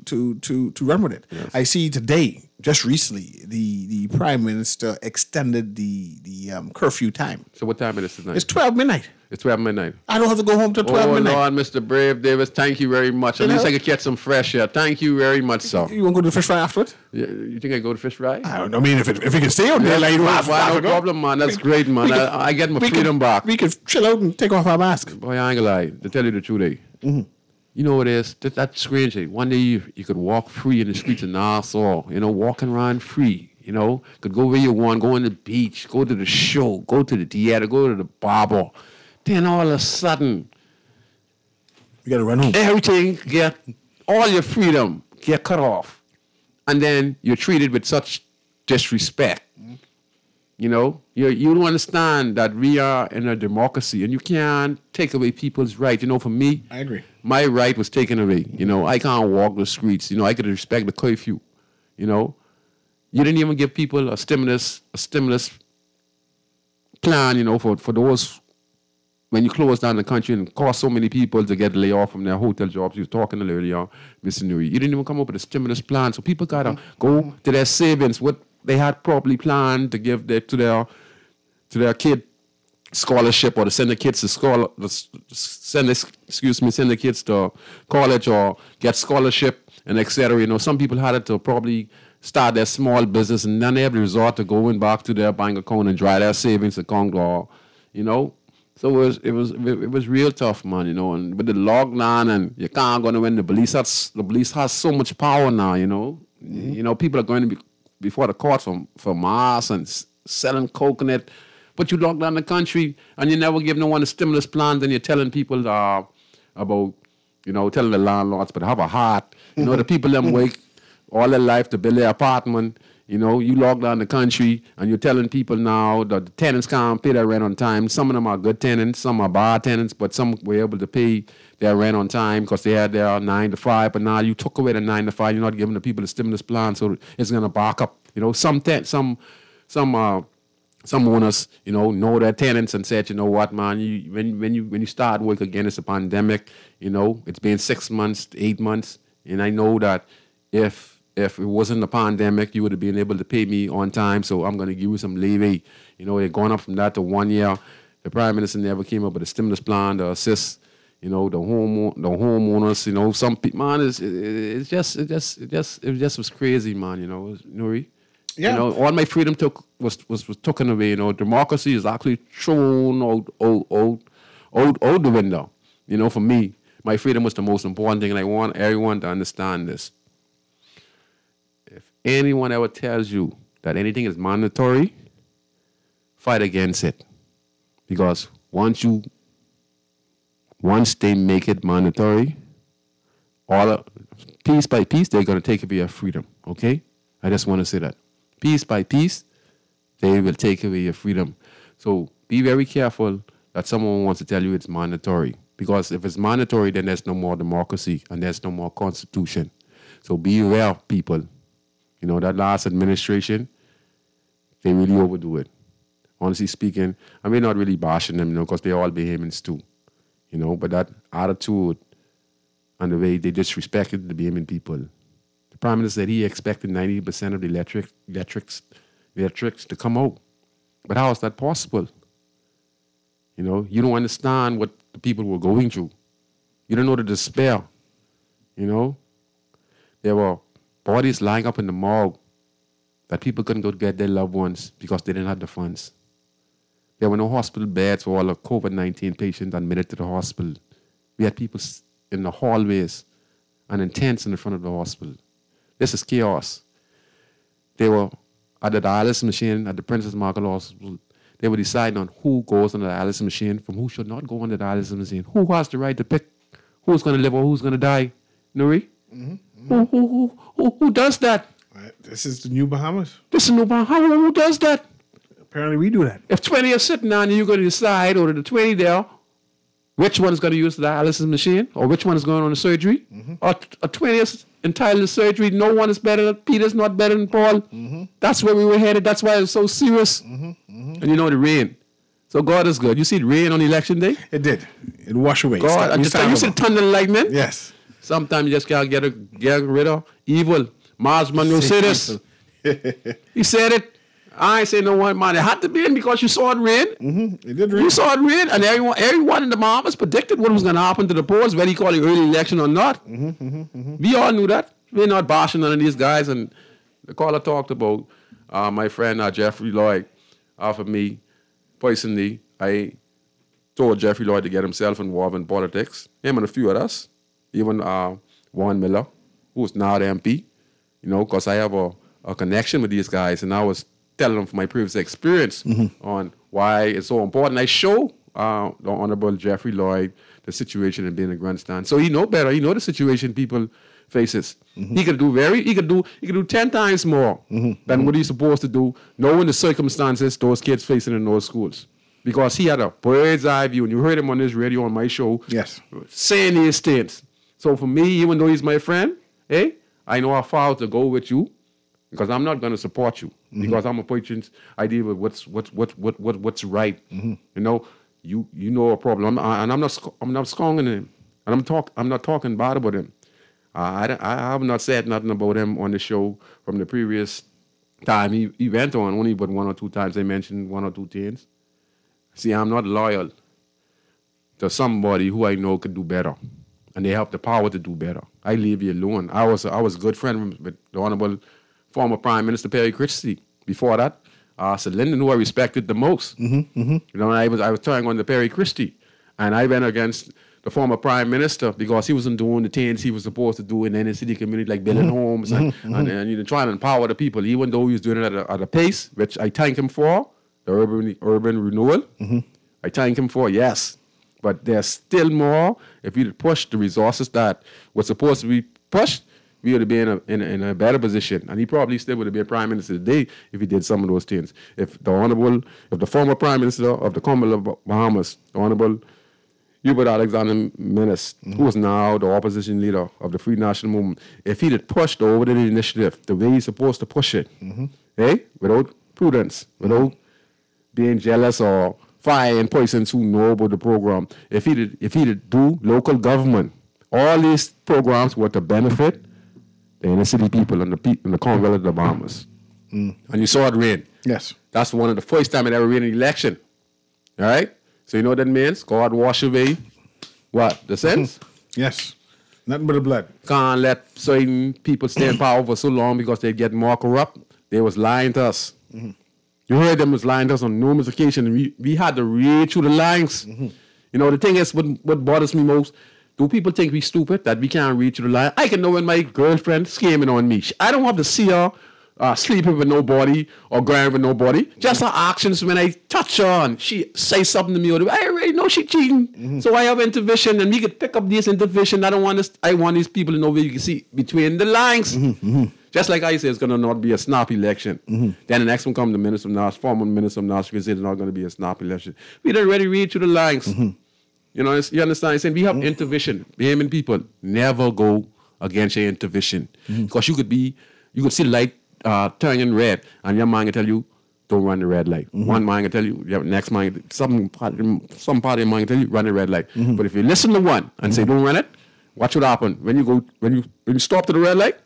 to run with it. Yes. I see today, just recently, the Prime Minister extended the curfew time. So what time it is tonight? It's 12 midnight. It's 12 midnight. I don't have to go home till 12 midnight. Oh, Lord, Mr. Brave Davis, thank you very much. At least I could get some fresh air. Thank you very much, sir. You want to go to the fish fry afterwards? Yeah, you think I go to fish fry? I don't know. I mean, if you can stay out there, like, no problem, man. That's great, man. I get my freedom back. We could chill out and take off our mask. Boy, I ain't gonna lie. To tell you the truth, you know what it is? That's strange. One day you could walk free in the streets of Nassau, walking around free. Could go where you want, go on the beach, go to the show, go to the theater, go to the barber. Then all of a sudden, you got to run home. Everything all your freedom get cut off. And then you're treated with such disrespect. You don't understand that we are in a democracy and you can't take away people's right. For me, I agree. My right was taken away. I can't walk the streets. I could respect the curfew. You didn't even give people a stimulus plan, for those when you close down the country and cost so many people to get laid off from their hotel jobs. You were talking earlier, Mr. Nuri. You didn't even come up with a stimulus plan. So people got to go to their savings, what they had probably planned to give to their kid scholarship or to send the kids to send the kids to college or get scholarship and etc. Some people had it to probably start their small business, and then they have to resort to going back to their bank account and draw their savings account, or, you know. So it was real tough, man, you know. And with the lockdown, and you can't go anywhere. The police has so much power now, you know. Mm-hmm. You know, people are going to be before the court for mass and selling coconut. But you lock down the country, and you never give no one the stimulus plans, and you're telling people about, you know, telling the landlords, but have a heart. You know, the people them wait all their life to build their apartment. You know, you lock down the country, and you're telling people now that the tenants can't pay their rent on time. Some of them are good tenants, some are bad tenants, but some were able to pay their rent on time because they had their 9 to 5. But now you took away the 9 to 5. You're not giving the people the stimulus plan, so it's going to back up. You know, some owners, you know their tenants and said, you know what, man, when you start work again, it's a pandemic. You know, it's been 6 months, 8 months, and I know that if it wasn't a pandemic, you would have been able to pay me on time, so I'm going to give you some leeway. You know, they're going up from that to 1 year. The Prime Minister never came up with a stimulus plan to assist, you know, the homeowners. You know, some people, man, it just was crazy, man. You know, Nuri. Yeah. You know, all my freedom was taken away. You know, democracy is actually thrown out the window. You know, for me, my freedom was the most important thing, and I want everyone to understand this. If anyone ever tells you that anything is mandatory, fight against it. Because once they make it mandatory, piece by piece, they're going to take away your freedom, okay? I just want to say that. Piece by piece, they will take away your freedom. So be very careful that someone wants to tell you it's mandatory. Because if it's mandatory, then there's no more democracy and there's no more constitution. So be aware, people. You know, that last administration, they really overdo it. Honestly speaking, I mean, not really bashing them, you know, because they're all Bahamians too. You know, but that attitude and the way they disrespected the Bahamian people. The Prime Minister said he expected 90% of the electrics to come out. But how is that possible? You know, you don't understand what the people were going through. You don't know the despair. You know, there were bodies lying up in the morgue that people couldn't go get their loved ones because they didn't have the funds. There were no hospital beds for all the COVID-19 patients admitted to the hospital. We had people in the hallways and in tents in the front of the hospital. This is chaos. They were at the dialysis machine at the Princess Margaret Hospital. They were deciding on who goes on the dialysis machine from who should not go on the dialysis machine. Who has the right to pick who's going to live or who's going to die? Nuri? Mm-hmm. Who does that? This is the new Bahamas. This is new Bahamas. Who does that? Apparently we do that. If 20 are sitting down and you're going to decide, or the 20 there, which one is going to use the dialysis machine, or which one is going on the surgery, or 20 is entitled to surgery, no one is better than Peter's not better than Paul. Mm-hmm. That's where we were headed. That's why it's so serious. Mm-hmm. Mm-hmm. And you know the rain. So God is good. You see the rain on election day? It did. It washed away. God, you see thunder and lightning? Yes. Sometimes you just can't get rid of evil. Mars Monroe said this. He said it. I ain't say no one, man. It had to be in because you saw it rain. Mm-hmm. It did rain. You saw it rain, and everyone in the Bahamas predicted what was going to happen to the polls, whether you call it early election or not. Mm-hmm, mm-hmm, mm-hmm. We all knew that. We're not bashing none of these guys. And the caller talked about my friend Jeffrey Lloyd offered me personally. I told Jeffrey Lloyd to get himself involved in politics. Him and a few others, even Warren Miller, who is now the MP. You know, because I have a connection with these guys, and I was telling them from my previous experience on why it's so important. I show the Honorable Jeffrey Lloyd the situation in being a grandstand. So he know better. He know the situation people faces. Mm-hmm. He could do 10 times more than what he's supposed to do, knowing the circumstances those kids facing in those schools. Because he had a bird's eye view, and you heard him on this radio on my show, yes, saying these things. So for me, even though he's my friend, I know how far to go with you. Because I'm not going to support you. Because I'm a patient. I deal with what's right. You know, you know a problem, and I'm not scolding him, and I'm not talking bad about him. I have not said nothing about him on the show from the previous time he went on. Only but 1 or 2 times I mentioned 1 or 2 things. See, I'm not loyal to somebody who I know could do better, and they have the power to do better. I leave you alone. I was a good friend with the Honorable former Prime Minister Perry Christie. Before that, Sir Lyndon, who I respected the most. You know, I was turning on the Perry Christie, and I went against the former Prime Minister because he wasn't doing the things he was supposed to do in the inner city community, like building homes and you know, trying to empower the people, even though he was doing it at a pace, which I thank him for, the urban renewal. I thank him for, yes. But there's still more. If you'd push the resources that were supposed to be pushed, we would have been in a better position. And he probably still would have been Prime Minister today if he did some of those things. If the former Prime Minister of the Commonwealth of Bahamas, the Honorable Hubert Alexander Menace, who is now the opposition leader of the Free National Movement, if he'd have pushed the Over the Initiative the way he's supposed to push it, without prudence, without being jealous or firing persons who know about the program, if he'd do local government, all these programs were to benefit the inner city people and the Commonwealth of the Bahamas. And you saw it rain. Yes. That's one of the first time it ever rained in an election. All right? So you know what that means? God wash away what? The sins? Yes. Nothing but the blood. Can't let certain people stay in power for so long because they get more corrupt. They was lying to us. You heard them was lying to us on numerous occasions. And we had to read through the lines. You know, the thing is, what bothers me most, do people think we stupid, that we can't read through the line? I can know when my girlfriend scheming on me. I don't have to see her sleeping with nobody or going with nobody. Just her actions when I touch her and she say something to me, or I already know she cheating. So I have intuition, and we could pick up this intuition. I want these people to know where you can see between the lines. Just like I say, it's going to not be a snap election. Then the next one comes the former Minister of National say it's not going to be a snap election. We don't already read through the lines. You know, you understand? I'm saying we have intuition. Bahamian people never go against your intuition. Because you could see the light turning red, and your mind can tell you, don't run the red light. One mind can tell you, next mind, some part of your mind can tell you, run the red light. But if you listen to one and say, don't run it, watch what happen. When you stop to the red light,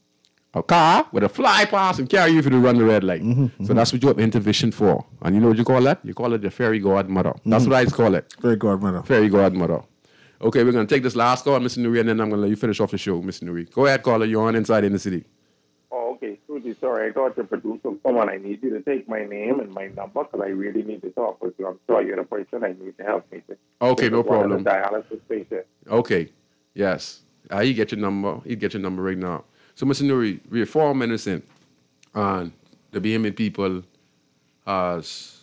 a car with a fly past and carry you if you run the red light. So that's what you have intuition for. And you know what you call that? You call it the fairy godmother. That's what I call it. Fairy godmother. Fairy godmother. Okay, we're going to take this last call, Mr. Nuri, and then I'm going to let you finish off the show, Mr. Nuri. Go ahead, caller. You're on Inside in the City. Oh, okay. Trudy, sorry. I thought the producer, someone, I need you to take my name and my number because I really need to talk with you. I'm sure you're the person I need to help me. Okay, no problem. Dialysis patient. Okay, yes. You get your number. You get your number right now. So, Mr. Nuri, we're 4 minutes in, and the Bahamian people has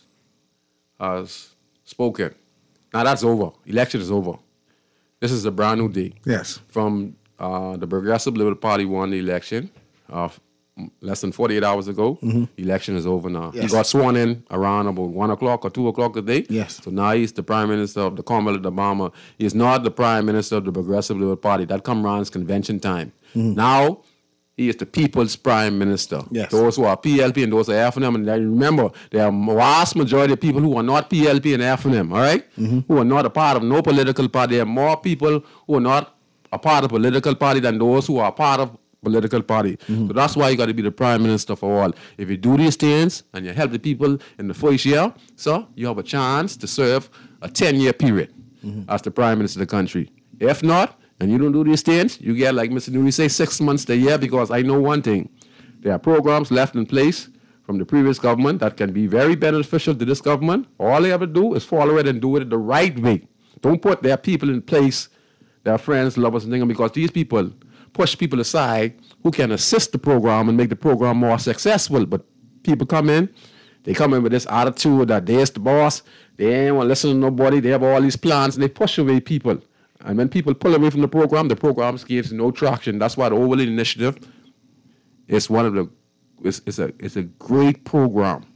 spoken. Now that's over. Election is over. This is a brand new day. Yes. From the Progressive Liberal Party won the election less than 48 hours ago. Election is over now. Yes. He got sworn in around about 1 o'clock or 2 o'clock today. Yes. So now he's the Prime Minister of the Commonwealth of the Bahamas. He's not the Prime Minister of the Progressive Liberal Party. That comes around convention time. Now, he is the people's prime minister. Yes. Those who are PLP and those who are FNM. And remember, there are a vast majority of people who are not PLP and FNM, all right? Who are not a part of no political party. There are more people who are not a part of political party than those who are part of political party. So that's why you got to be the prime minister for all. If you do these things and you help the people in the first year, so you have a chance to serve a 10-year period as the prime minister of the country. If not, and you don't do these things, you get, like Mr. Nuri say, 6 months to a year, because I know one thing. There are programs left in place from the previous government that can be very beneficial to this government. All they have to do is follow it and do it the right way. Don't put their people in place, their friends, lovers, and things, because these people push people aside who can assist the program and make the program more successful. But people come in with this attitude that they're the boss, they ain't want to listen to nobody, they have all these plans, and they push away people. And when people pull away from the program gives no traction. That's why the Overlay Initiative is it's a great program.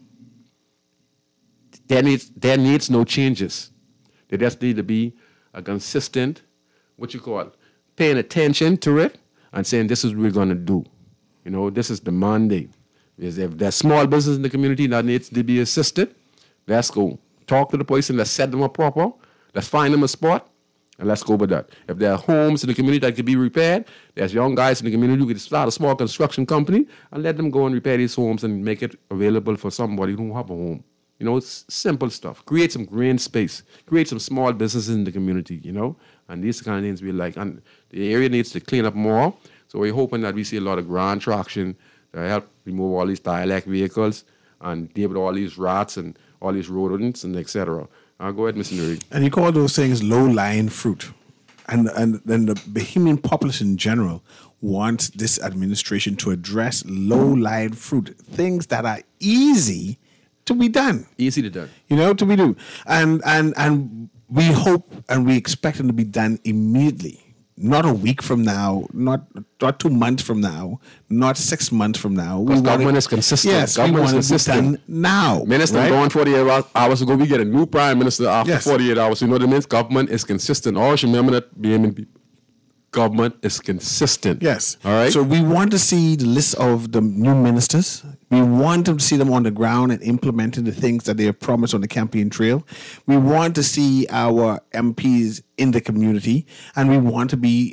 There needs no changes. There just need to be a consistent, paying attention to it and saying this is what we're going to do. You know, this is the mandate. If there's small business in the community that needs to be assisted, let's go. Talk to the person, let's set them up proper, let's find them a spot, and let's go with that. If there are homes in the community that can be repaired, there's young guys in the community who can start a small construction company and let them go and repair these homes and make it available for somebody who don't have a home. You know, it's simple stuff. Create some green space. Create some small businesses in the community, you know. And these kind of things we like. And the area needs to clean up more. So we're hoping that we see a lot of grand traction to help remove all these dialect vehicles and deal with all these rats and all these rodents and etc. Go ahead, Mr. Nuri. And you call those things low-lying fruit. And then the Bahamian populace in general wants this administration to address low-lying fruit, things that are easy to be done. Easy to do. To be done. And we hope and we expect them to be done immediately. Not a week from now, not 2 months from now, not 6 months from now. Because government is consistent. Yes, government we want it done now. Minister right? gone 48 hours ago. We get a new prime minister after 48 hours. You know what I mean? Government is consistent. Always remember that, Bahamian people. Government is consistent. Yes. All right. So we want to see the list of the new ministers. We want to see them on the ground and implementing the things that they have promised on the campaign trail. We want to see our MPs in the community, and we want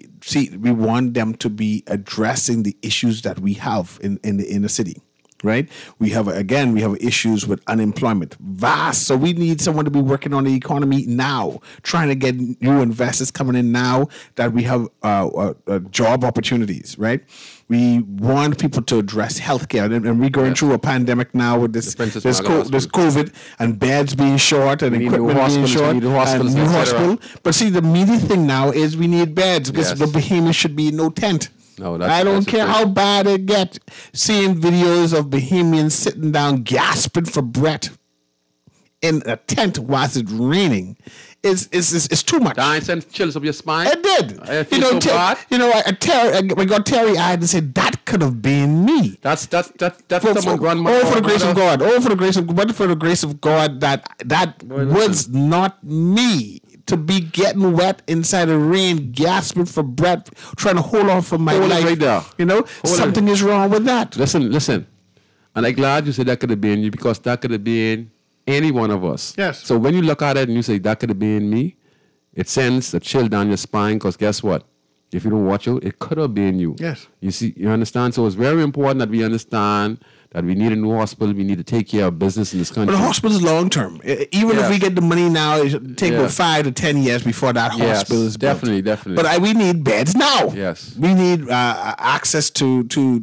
them to be addressing the issues that we have in the inner city. Right? We have issues with unemployment, vast. So we need someone to be working on the economy now, trying to get new investors coming in now that we have job opportunities, right? We want people to address healthcare, and we're going through a pandemic now with this COVID and beds being short and equipment being short and new hospital. But see, the immediate thing now is we need beds because the Bahamians should be in no tent. No, I don't care how bad it gets. Seeing videos of Bahamians sitting down gasping for breath in a tent whilst it's raining is too much. I sent chills up your spine. It did. I feel so bad. I got teary-eyed and said, that could have been me. That's someone grandmother. Oh, for the grace of God. Oh, for the grace of God, that was not me. To be getting wet inside the rain, gasping for breath, trying to hold on for my life. Right there. Something is wrong with that. Listen. And I'm glad you said that could have been you because that could have been any one of us. Yes. So when you look at it and you say that could have been me, it sends a chill down your spine because guess what? If you don't watch it could have been you. Yes. You understand? So it's very important that we understand that we need a new hospital. We need to take care of business in this country. But the hospital is long term. Even if we get the money now, it will take about 5 to 10 years before that hospital is built. Definitely. But we need beds now. Yes. We need access to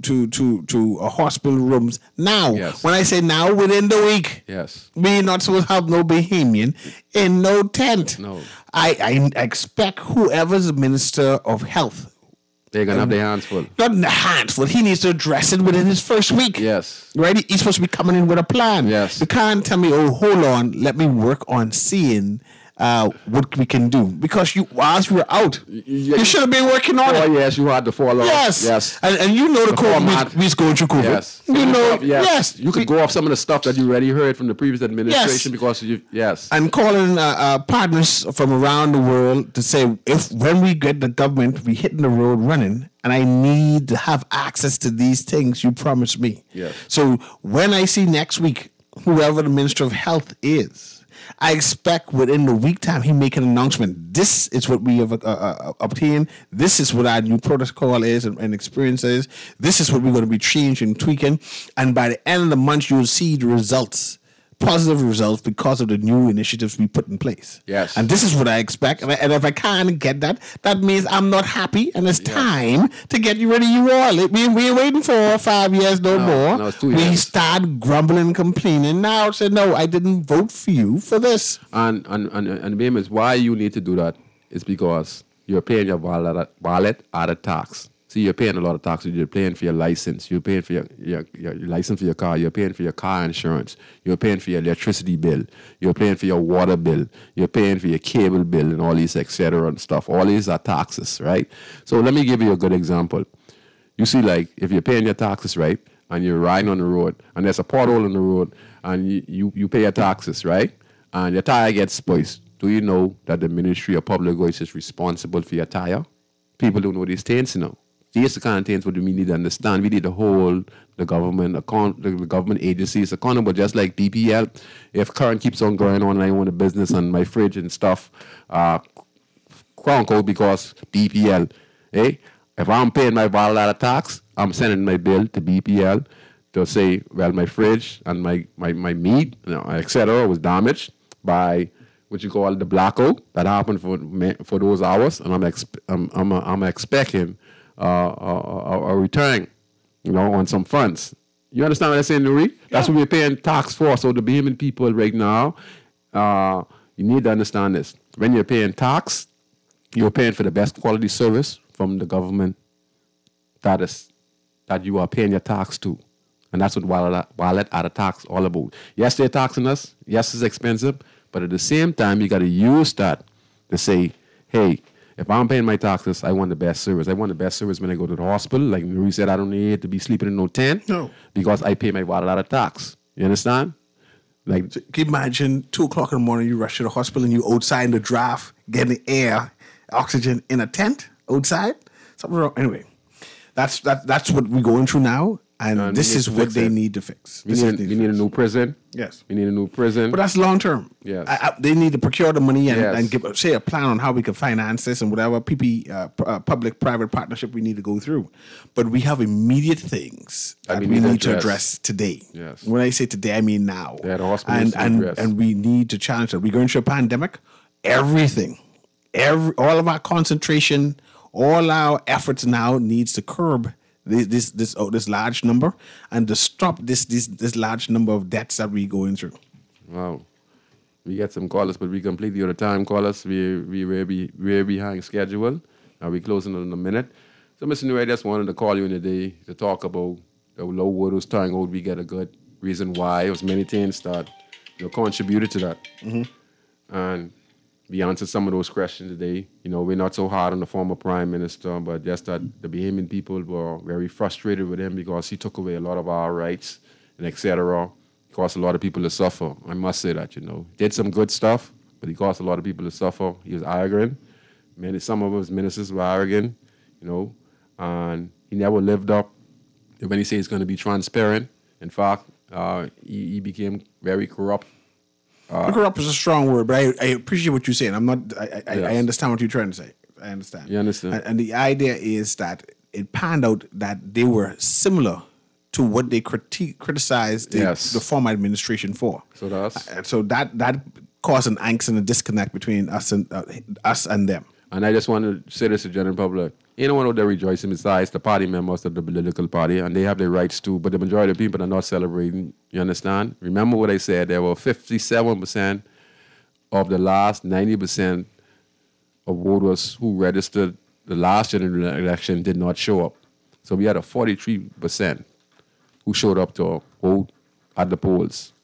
hospital rooms now. Yes. When I say now, within the week. Yes. We're not supposed to have no Bahamian in no tent. No. I expect whoever's the Minister of Health, they're going to have their hands full. Not in the hands full. He needs to address it within his first week. Yes. Right? He's supposed to be coming in with a plan. Yes. You can't tell me, hold on, let me work on seeing what we can do. Because whilst you were out, you should have been working on it. Oh, yes, you had to follow. Yes. And you know the COVID, we're going through COVID. Yes. You know, yes. You could go off some of the stuff that you already heard from the previous administration because yes. And calling partners from around the world to say, when we get the government, we hitting the road running, and I need to have access to these things you promised me. Yes. So when I see next week, whoever the Minister of Health is, I expect within the week time he make an announcement. This is what we have obtained. This is what our new protocol is and experience is. This is what we're going to be changing, tweaking. And by the end of the month, you'll see the results. Positive results because of the new initiatives we put in place. Yes. And this is what I expect. And if I can't get that, that means I'm not happy. And it's time to get rid of you all. We ain't waiting for 5 years no more. No, it's 2 years. We start grumbling and complaining now. Say, no, I didn't vote for you for this. And Bamus, why you need to do that is because you're paying your wallet out of tax. See, you're paying a lot of taxes. You're paying for your license. You're paying for your license for your car. You're paying for your car insurance. You're paying for your electricity bill. You're paying for your water bill. You're paying for your cable bill and all these, etc. and stuff. All these are taxes, right? So let me give you a good example. You see, like, if you're paying your taxes, right, and you're riding on the road, and there's a pothole on the road, and you pay your taxes, right, and your tire gets spoiled. Do you know that the Ministry of Public Works is responsible for your tire? People don't know these things, you know. These are the kind of things what we need to understand. We need to hold the government the government agencies accountable, just like BPL. If current keeps on going on and I own a business and my fridge and stuff, code because BPL. If I'm paying my $1 tax, I'm sending my bill to BPL to say, well, my fridge and my meat, etc. was damaged by what you call the blackout that happened for those hours, and I'm expecting a return on some funds. You understand what I'm saying, Nuri? That's what we're paying tax for. So the Bahamian people right now, you need to understand this. When you're paying tax, you're paying for the best quality service from the government that you are paying your tax to. And that's what wallet out of tax all about. Yes, they're taxing us. Yes, it's expensive. But at the same time, you got to use that to say, hey, if I'm paying my taxes, I want the best service. I want the best service when I go to the hospital. Like Nuri said, I don't need to be sleeping in no tent. No. Because I pay my wallet out of tax. You understand? Like, can you imagine 2 o'clock in the morning, you rush to the hospital and you outside in the draft, getting air, oxygen in a tent outside? Something wrong. Anyway, that's what we're going through now. And this is what they need to fix. We need a new prison. Yes. We need a new prison. But that's long term. Yes. They need to procure the money and give, say, a plan on how we can finance this and whatever public-private partnership we need to go through. But we have immediate things that we need to address today. Yes. When I say today, I mean now. Yeah, the hospitals and we need to challenge that. We're going through a pandemic. Everything, all of our concentration, all our efforts now needs to curb this large number and to stop this large number of deaths that we're going through. Wow. We get some callers, but we completely out of time. Callers, we're behind schedule. We're closing in a minute. So, Mr. Nuri, I just wanted to call you in today to talk about the low water was turning out. We get a good reason why. It was many things that contributed to that. Mm-hmm. And we answered some of those questions today. We're not so hard on the former prime minister, but just that the Bahamian people were very frustrated with him because he took away a lot of our rights and etc. He caused a lot of people to suffer. I must say that, Did some good stuff, but he caused a lot of people to suffer. He was arrogant. Some of his ministers were arrogant, and he never lived up to when he said he's going to be transparent. In fact, he became very corrupt. Corrupt is a strong word, but I appreciate what you're saying. I understand what you're trying to say. I understand. You understand? And the idea is that it panned out that they were similar to what they criticized the former administration for. So that caused an angst and a disconnect between us and them. And I just want to say this to the general public. Anyone out there rejoicing besides the party members of the political party, and they have their rights too, but the majority of people are not celebrating. You understand? Remember what I said. There were 57% of the last 90% of voters who registered the last general election did not show up. So we had a 43% who showed up to vote at the polls.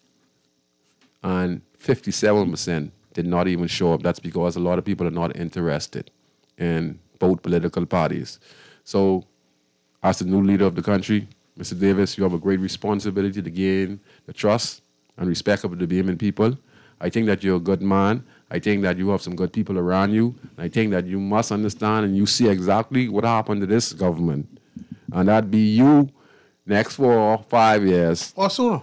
And 57% did not even show up. That's because a lot of people are not interested in both political parties. So, as the new leader of the country, Mr. Davis, you have a great responsibility to gain the trust and respect of the Bahamian people. I think that you're a good man. I think that you have some good people around you. And I think that you must understand and you see exactly what happened to this government. And that be you next 4 or 5 years. Or sooner.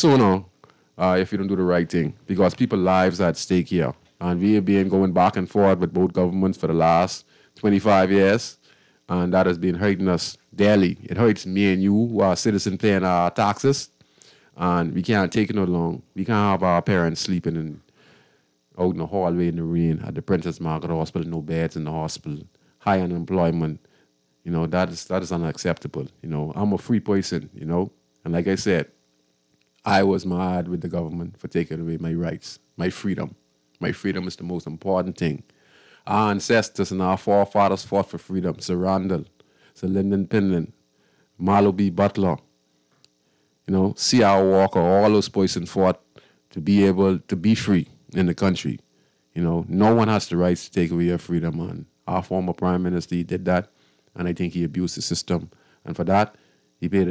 If you don't do the right thing. Because people's lives are at stake here. And we have been going back and forth with both governments for the last 25 years, and that has been hurting us daily. It hurts me and you, who are citizens paying our taxes, and we can't take it no long. We can't have our parents sleeping out in the hallway in the rain at the Princess Margaret Hospital, no beds in the hospital, high unemployment. That is unacceptable. I'm a free person, and like I said, I was mad with the government for taking away my rights, my freedom. My freedom is the most important thing. Our ancestors and our forefathers fought for freedom. Sir Randall, Sir Lyndon Pinland, Marlow B. Butler, C.R. Walker, all those persons fought to be able to be free in the country. No one has the right to take away your freedom. And our former prime minister, he did that, and I think he abused the system. And for that, he paid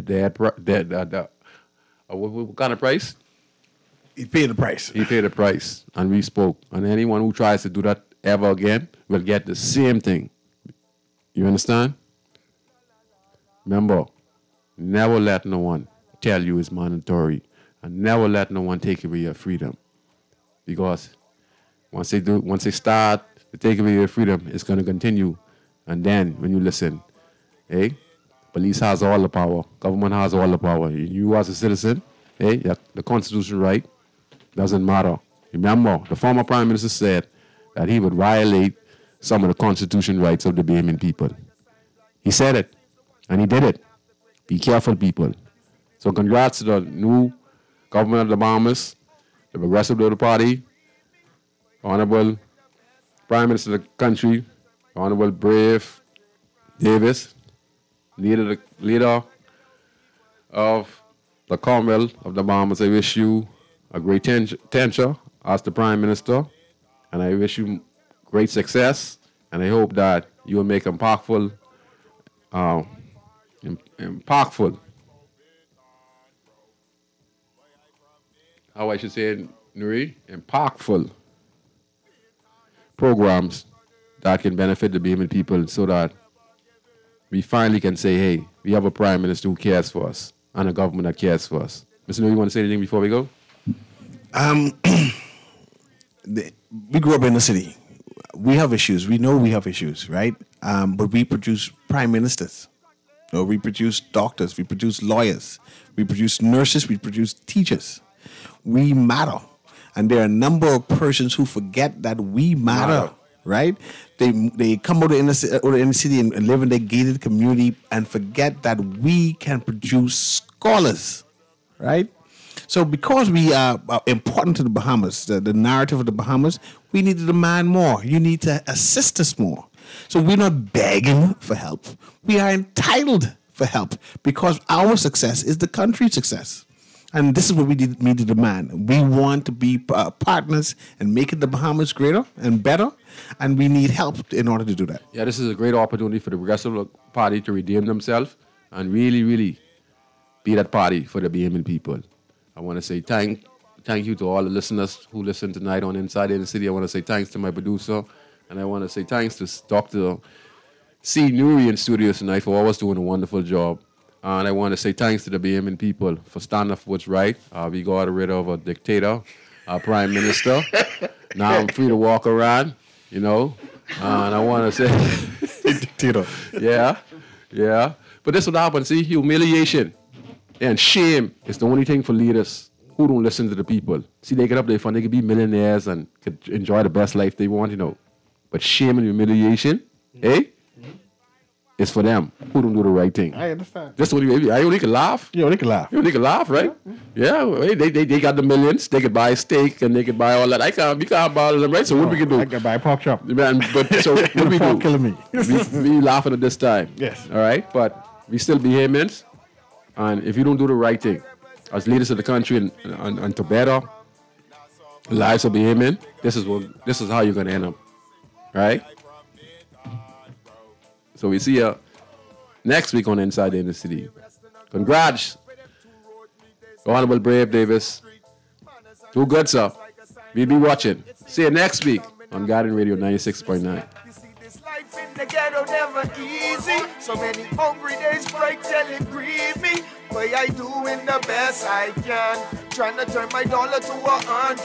what kind of price? He paid the price. He paid the price, and we spoke. And anyone who tries to do that ever again will get the same thing. You understand? Remember, never let no one tell you it's mandatory, and never let no one take away your freedom. Because once they start to take away your freedom, it's going to continue. And then when you listen, police has all the power, government has all the power. You as a citizen, the Constitution right doesn't matter. Remember, the former prime minister said that he would violate some of the constitution rights of the Bahamian people. He said it, and he did it. Be careful, people. So congrats to the new government of the Bahamas, the Progressive Liberal Party, Honorable Prime Minister of the country, Honorable Brave Davis, leader of the Commonwealth of the Bahamas. I wish you a great tenure as the Prime Minister, and I wish you great success, and I hope that you will make impactful, how I should say it, Nuri, impactful programs that can benefit the Bahamian people so that we finally can say, hey, we have a Prime Minister who cares for us and a government that cares for us. Mr. Nuri, you want to say anything before we go? We grew up in the city. We have issues. We know we have issues, right? But we produce prime ministers. We produce doctors. We produce lawyers. We produce nurses. We produce teachers. We matter. And there are a number of persons who forget that we matter, right? They come out of the inner city and live in their gated community and forget that we can produce scholars, right? So because we are important to the Bahamas, the narrative of the Bahamas, we need to demand more. You need to assist us more. So we're not begging for help. We are entitled for help because our success is the country's success. And this is what we need to demand. We want to be partners and making the Bahamas greater and better, and we need help in order to do that. Yeah, this is a great opportunity for the Progressive Party to redeem themselves and really, really be that party for the Bahamian people. I want to say thank you to all the listeners who listen tonight on Inside the City. I want to say thanks to my producer, and I want to say thanks to Dr. C. Nuri in studios tonight for always doing a wonderful job. And I want to say thanks to the Bahamian people for standing up for what's right. We got rid of a dictator, our prime minister. Now I'm free to walk around, you know. And I want to say... dictator. Yeah. But this is what happens. See, humiliation and shame is the only thing for leaders who don't listen to the people. See, they get up there fun. They could be millionaires and could enjoy the best life they want, you know. But shame and humiliation, it's for them who don't do the right thing. I understand. That's what I only can laugh. You only can laugh. You only can laugh, right? Yeah. They got the millions. They could buy steak and they could buy all that. We can't buy all of them, right? So what we can do? I can buy a pork chop. But so what do we do? Killing me. we laughing at this time. Yes. All right. But we still Bahamians, and if you don't do the right thing, as leaders of the country and to better lives of Bahamian, this is how you're gonna end up, right? So we see you next week on Inside the Inner City. Congrats, Honorable Brave Davis. Too good, sir. We'll be watching. See you next week on Garden Radio 96.9. Life in the ghetto never easy. So many hungry days break till it grieve me. But I doing the best I can. Trying to turn my dollar to a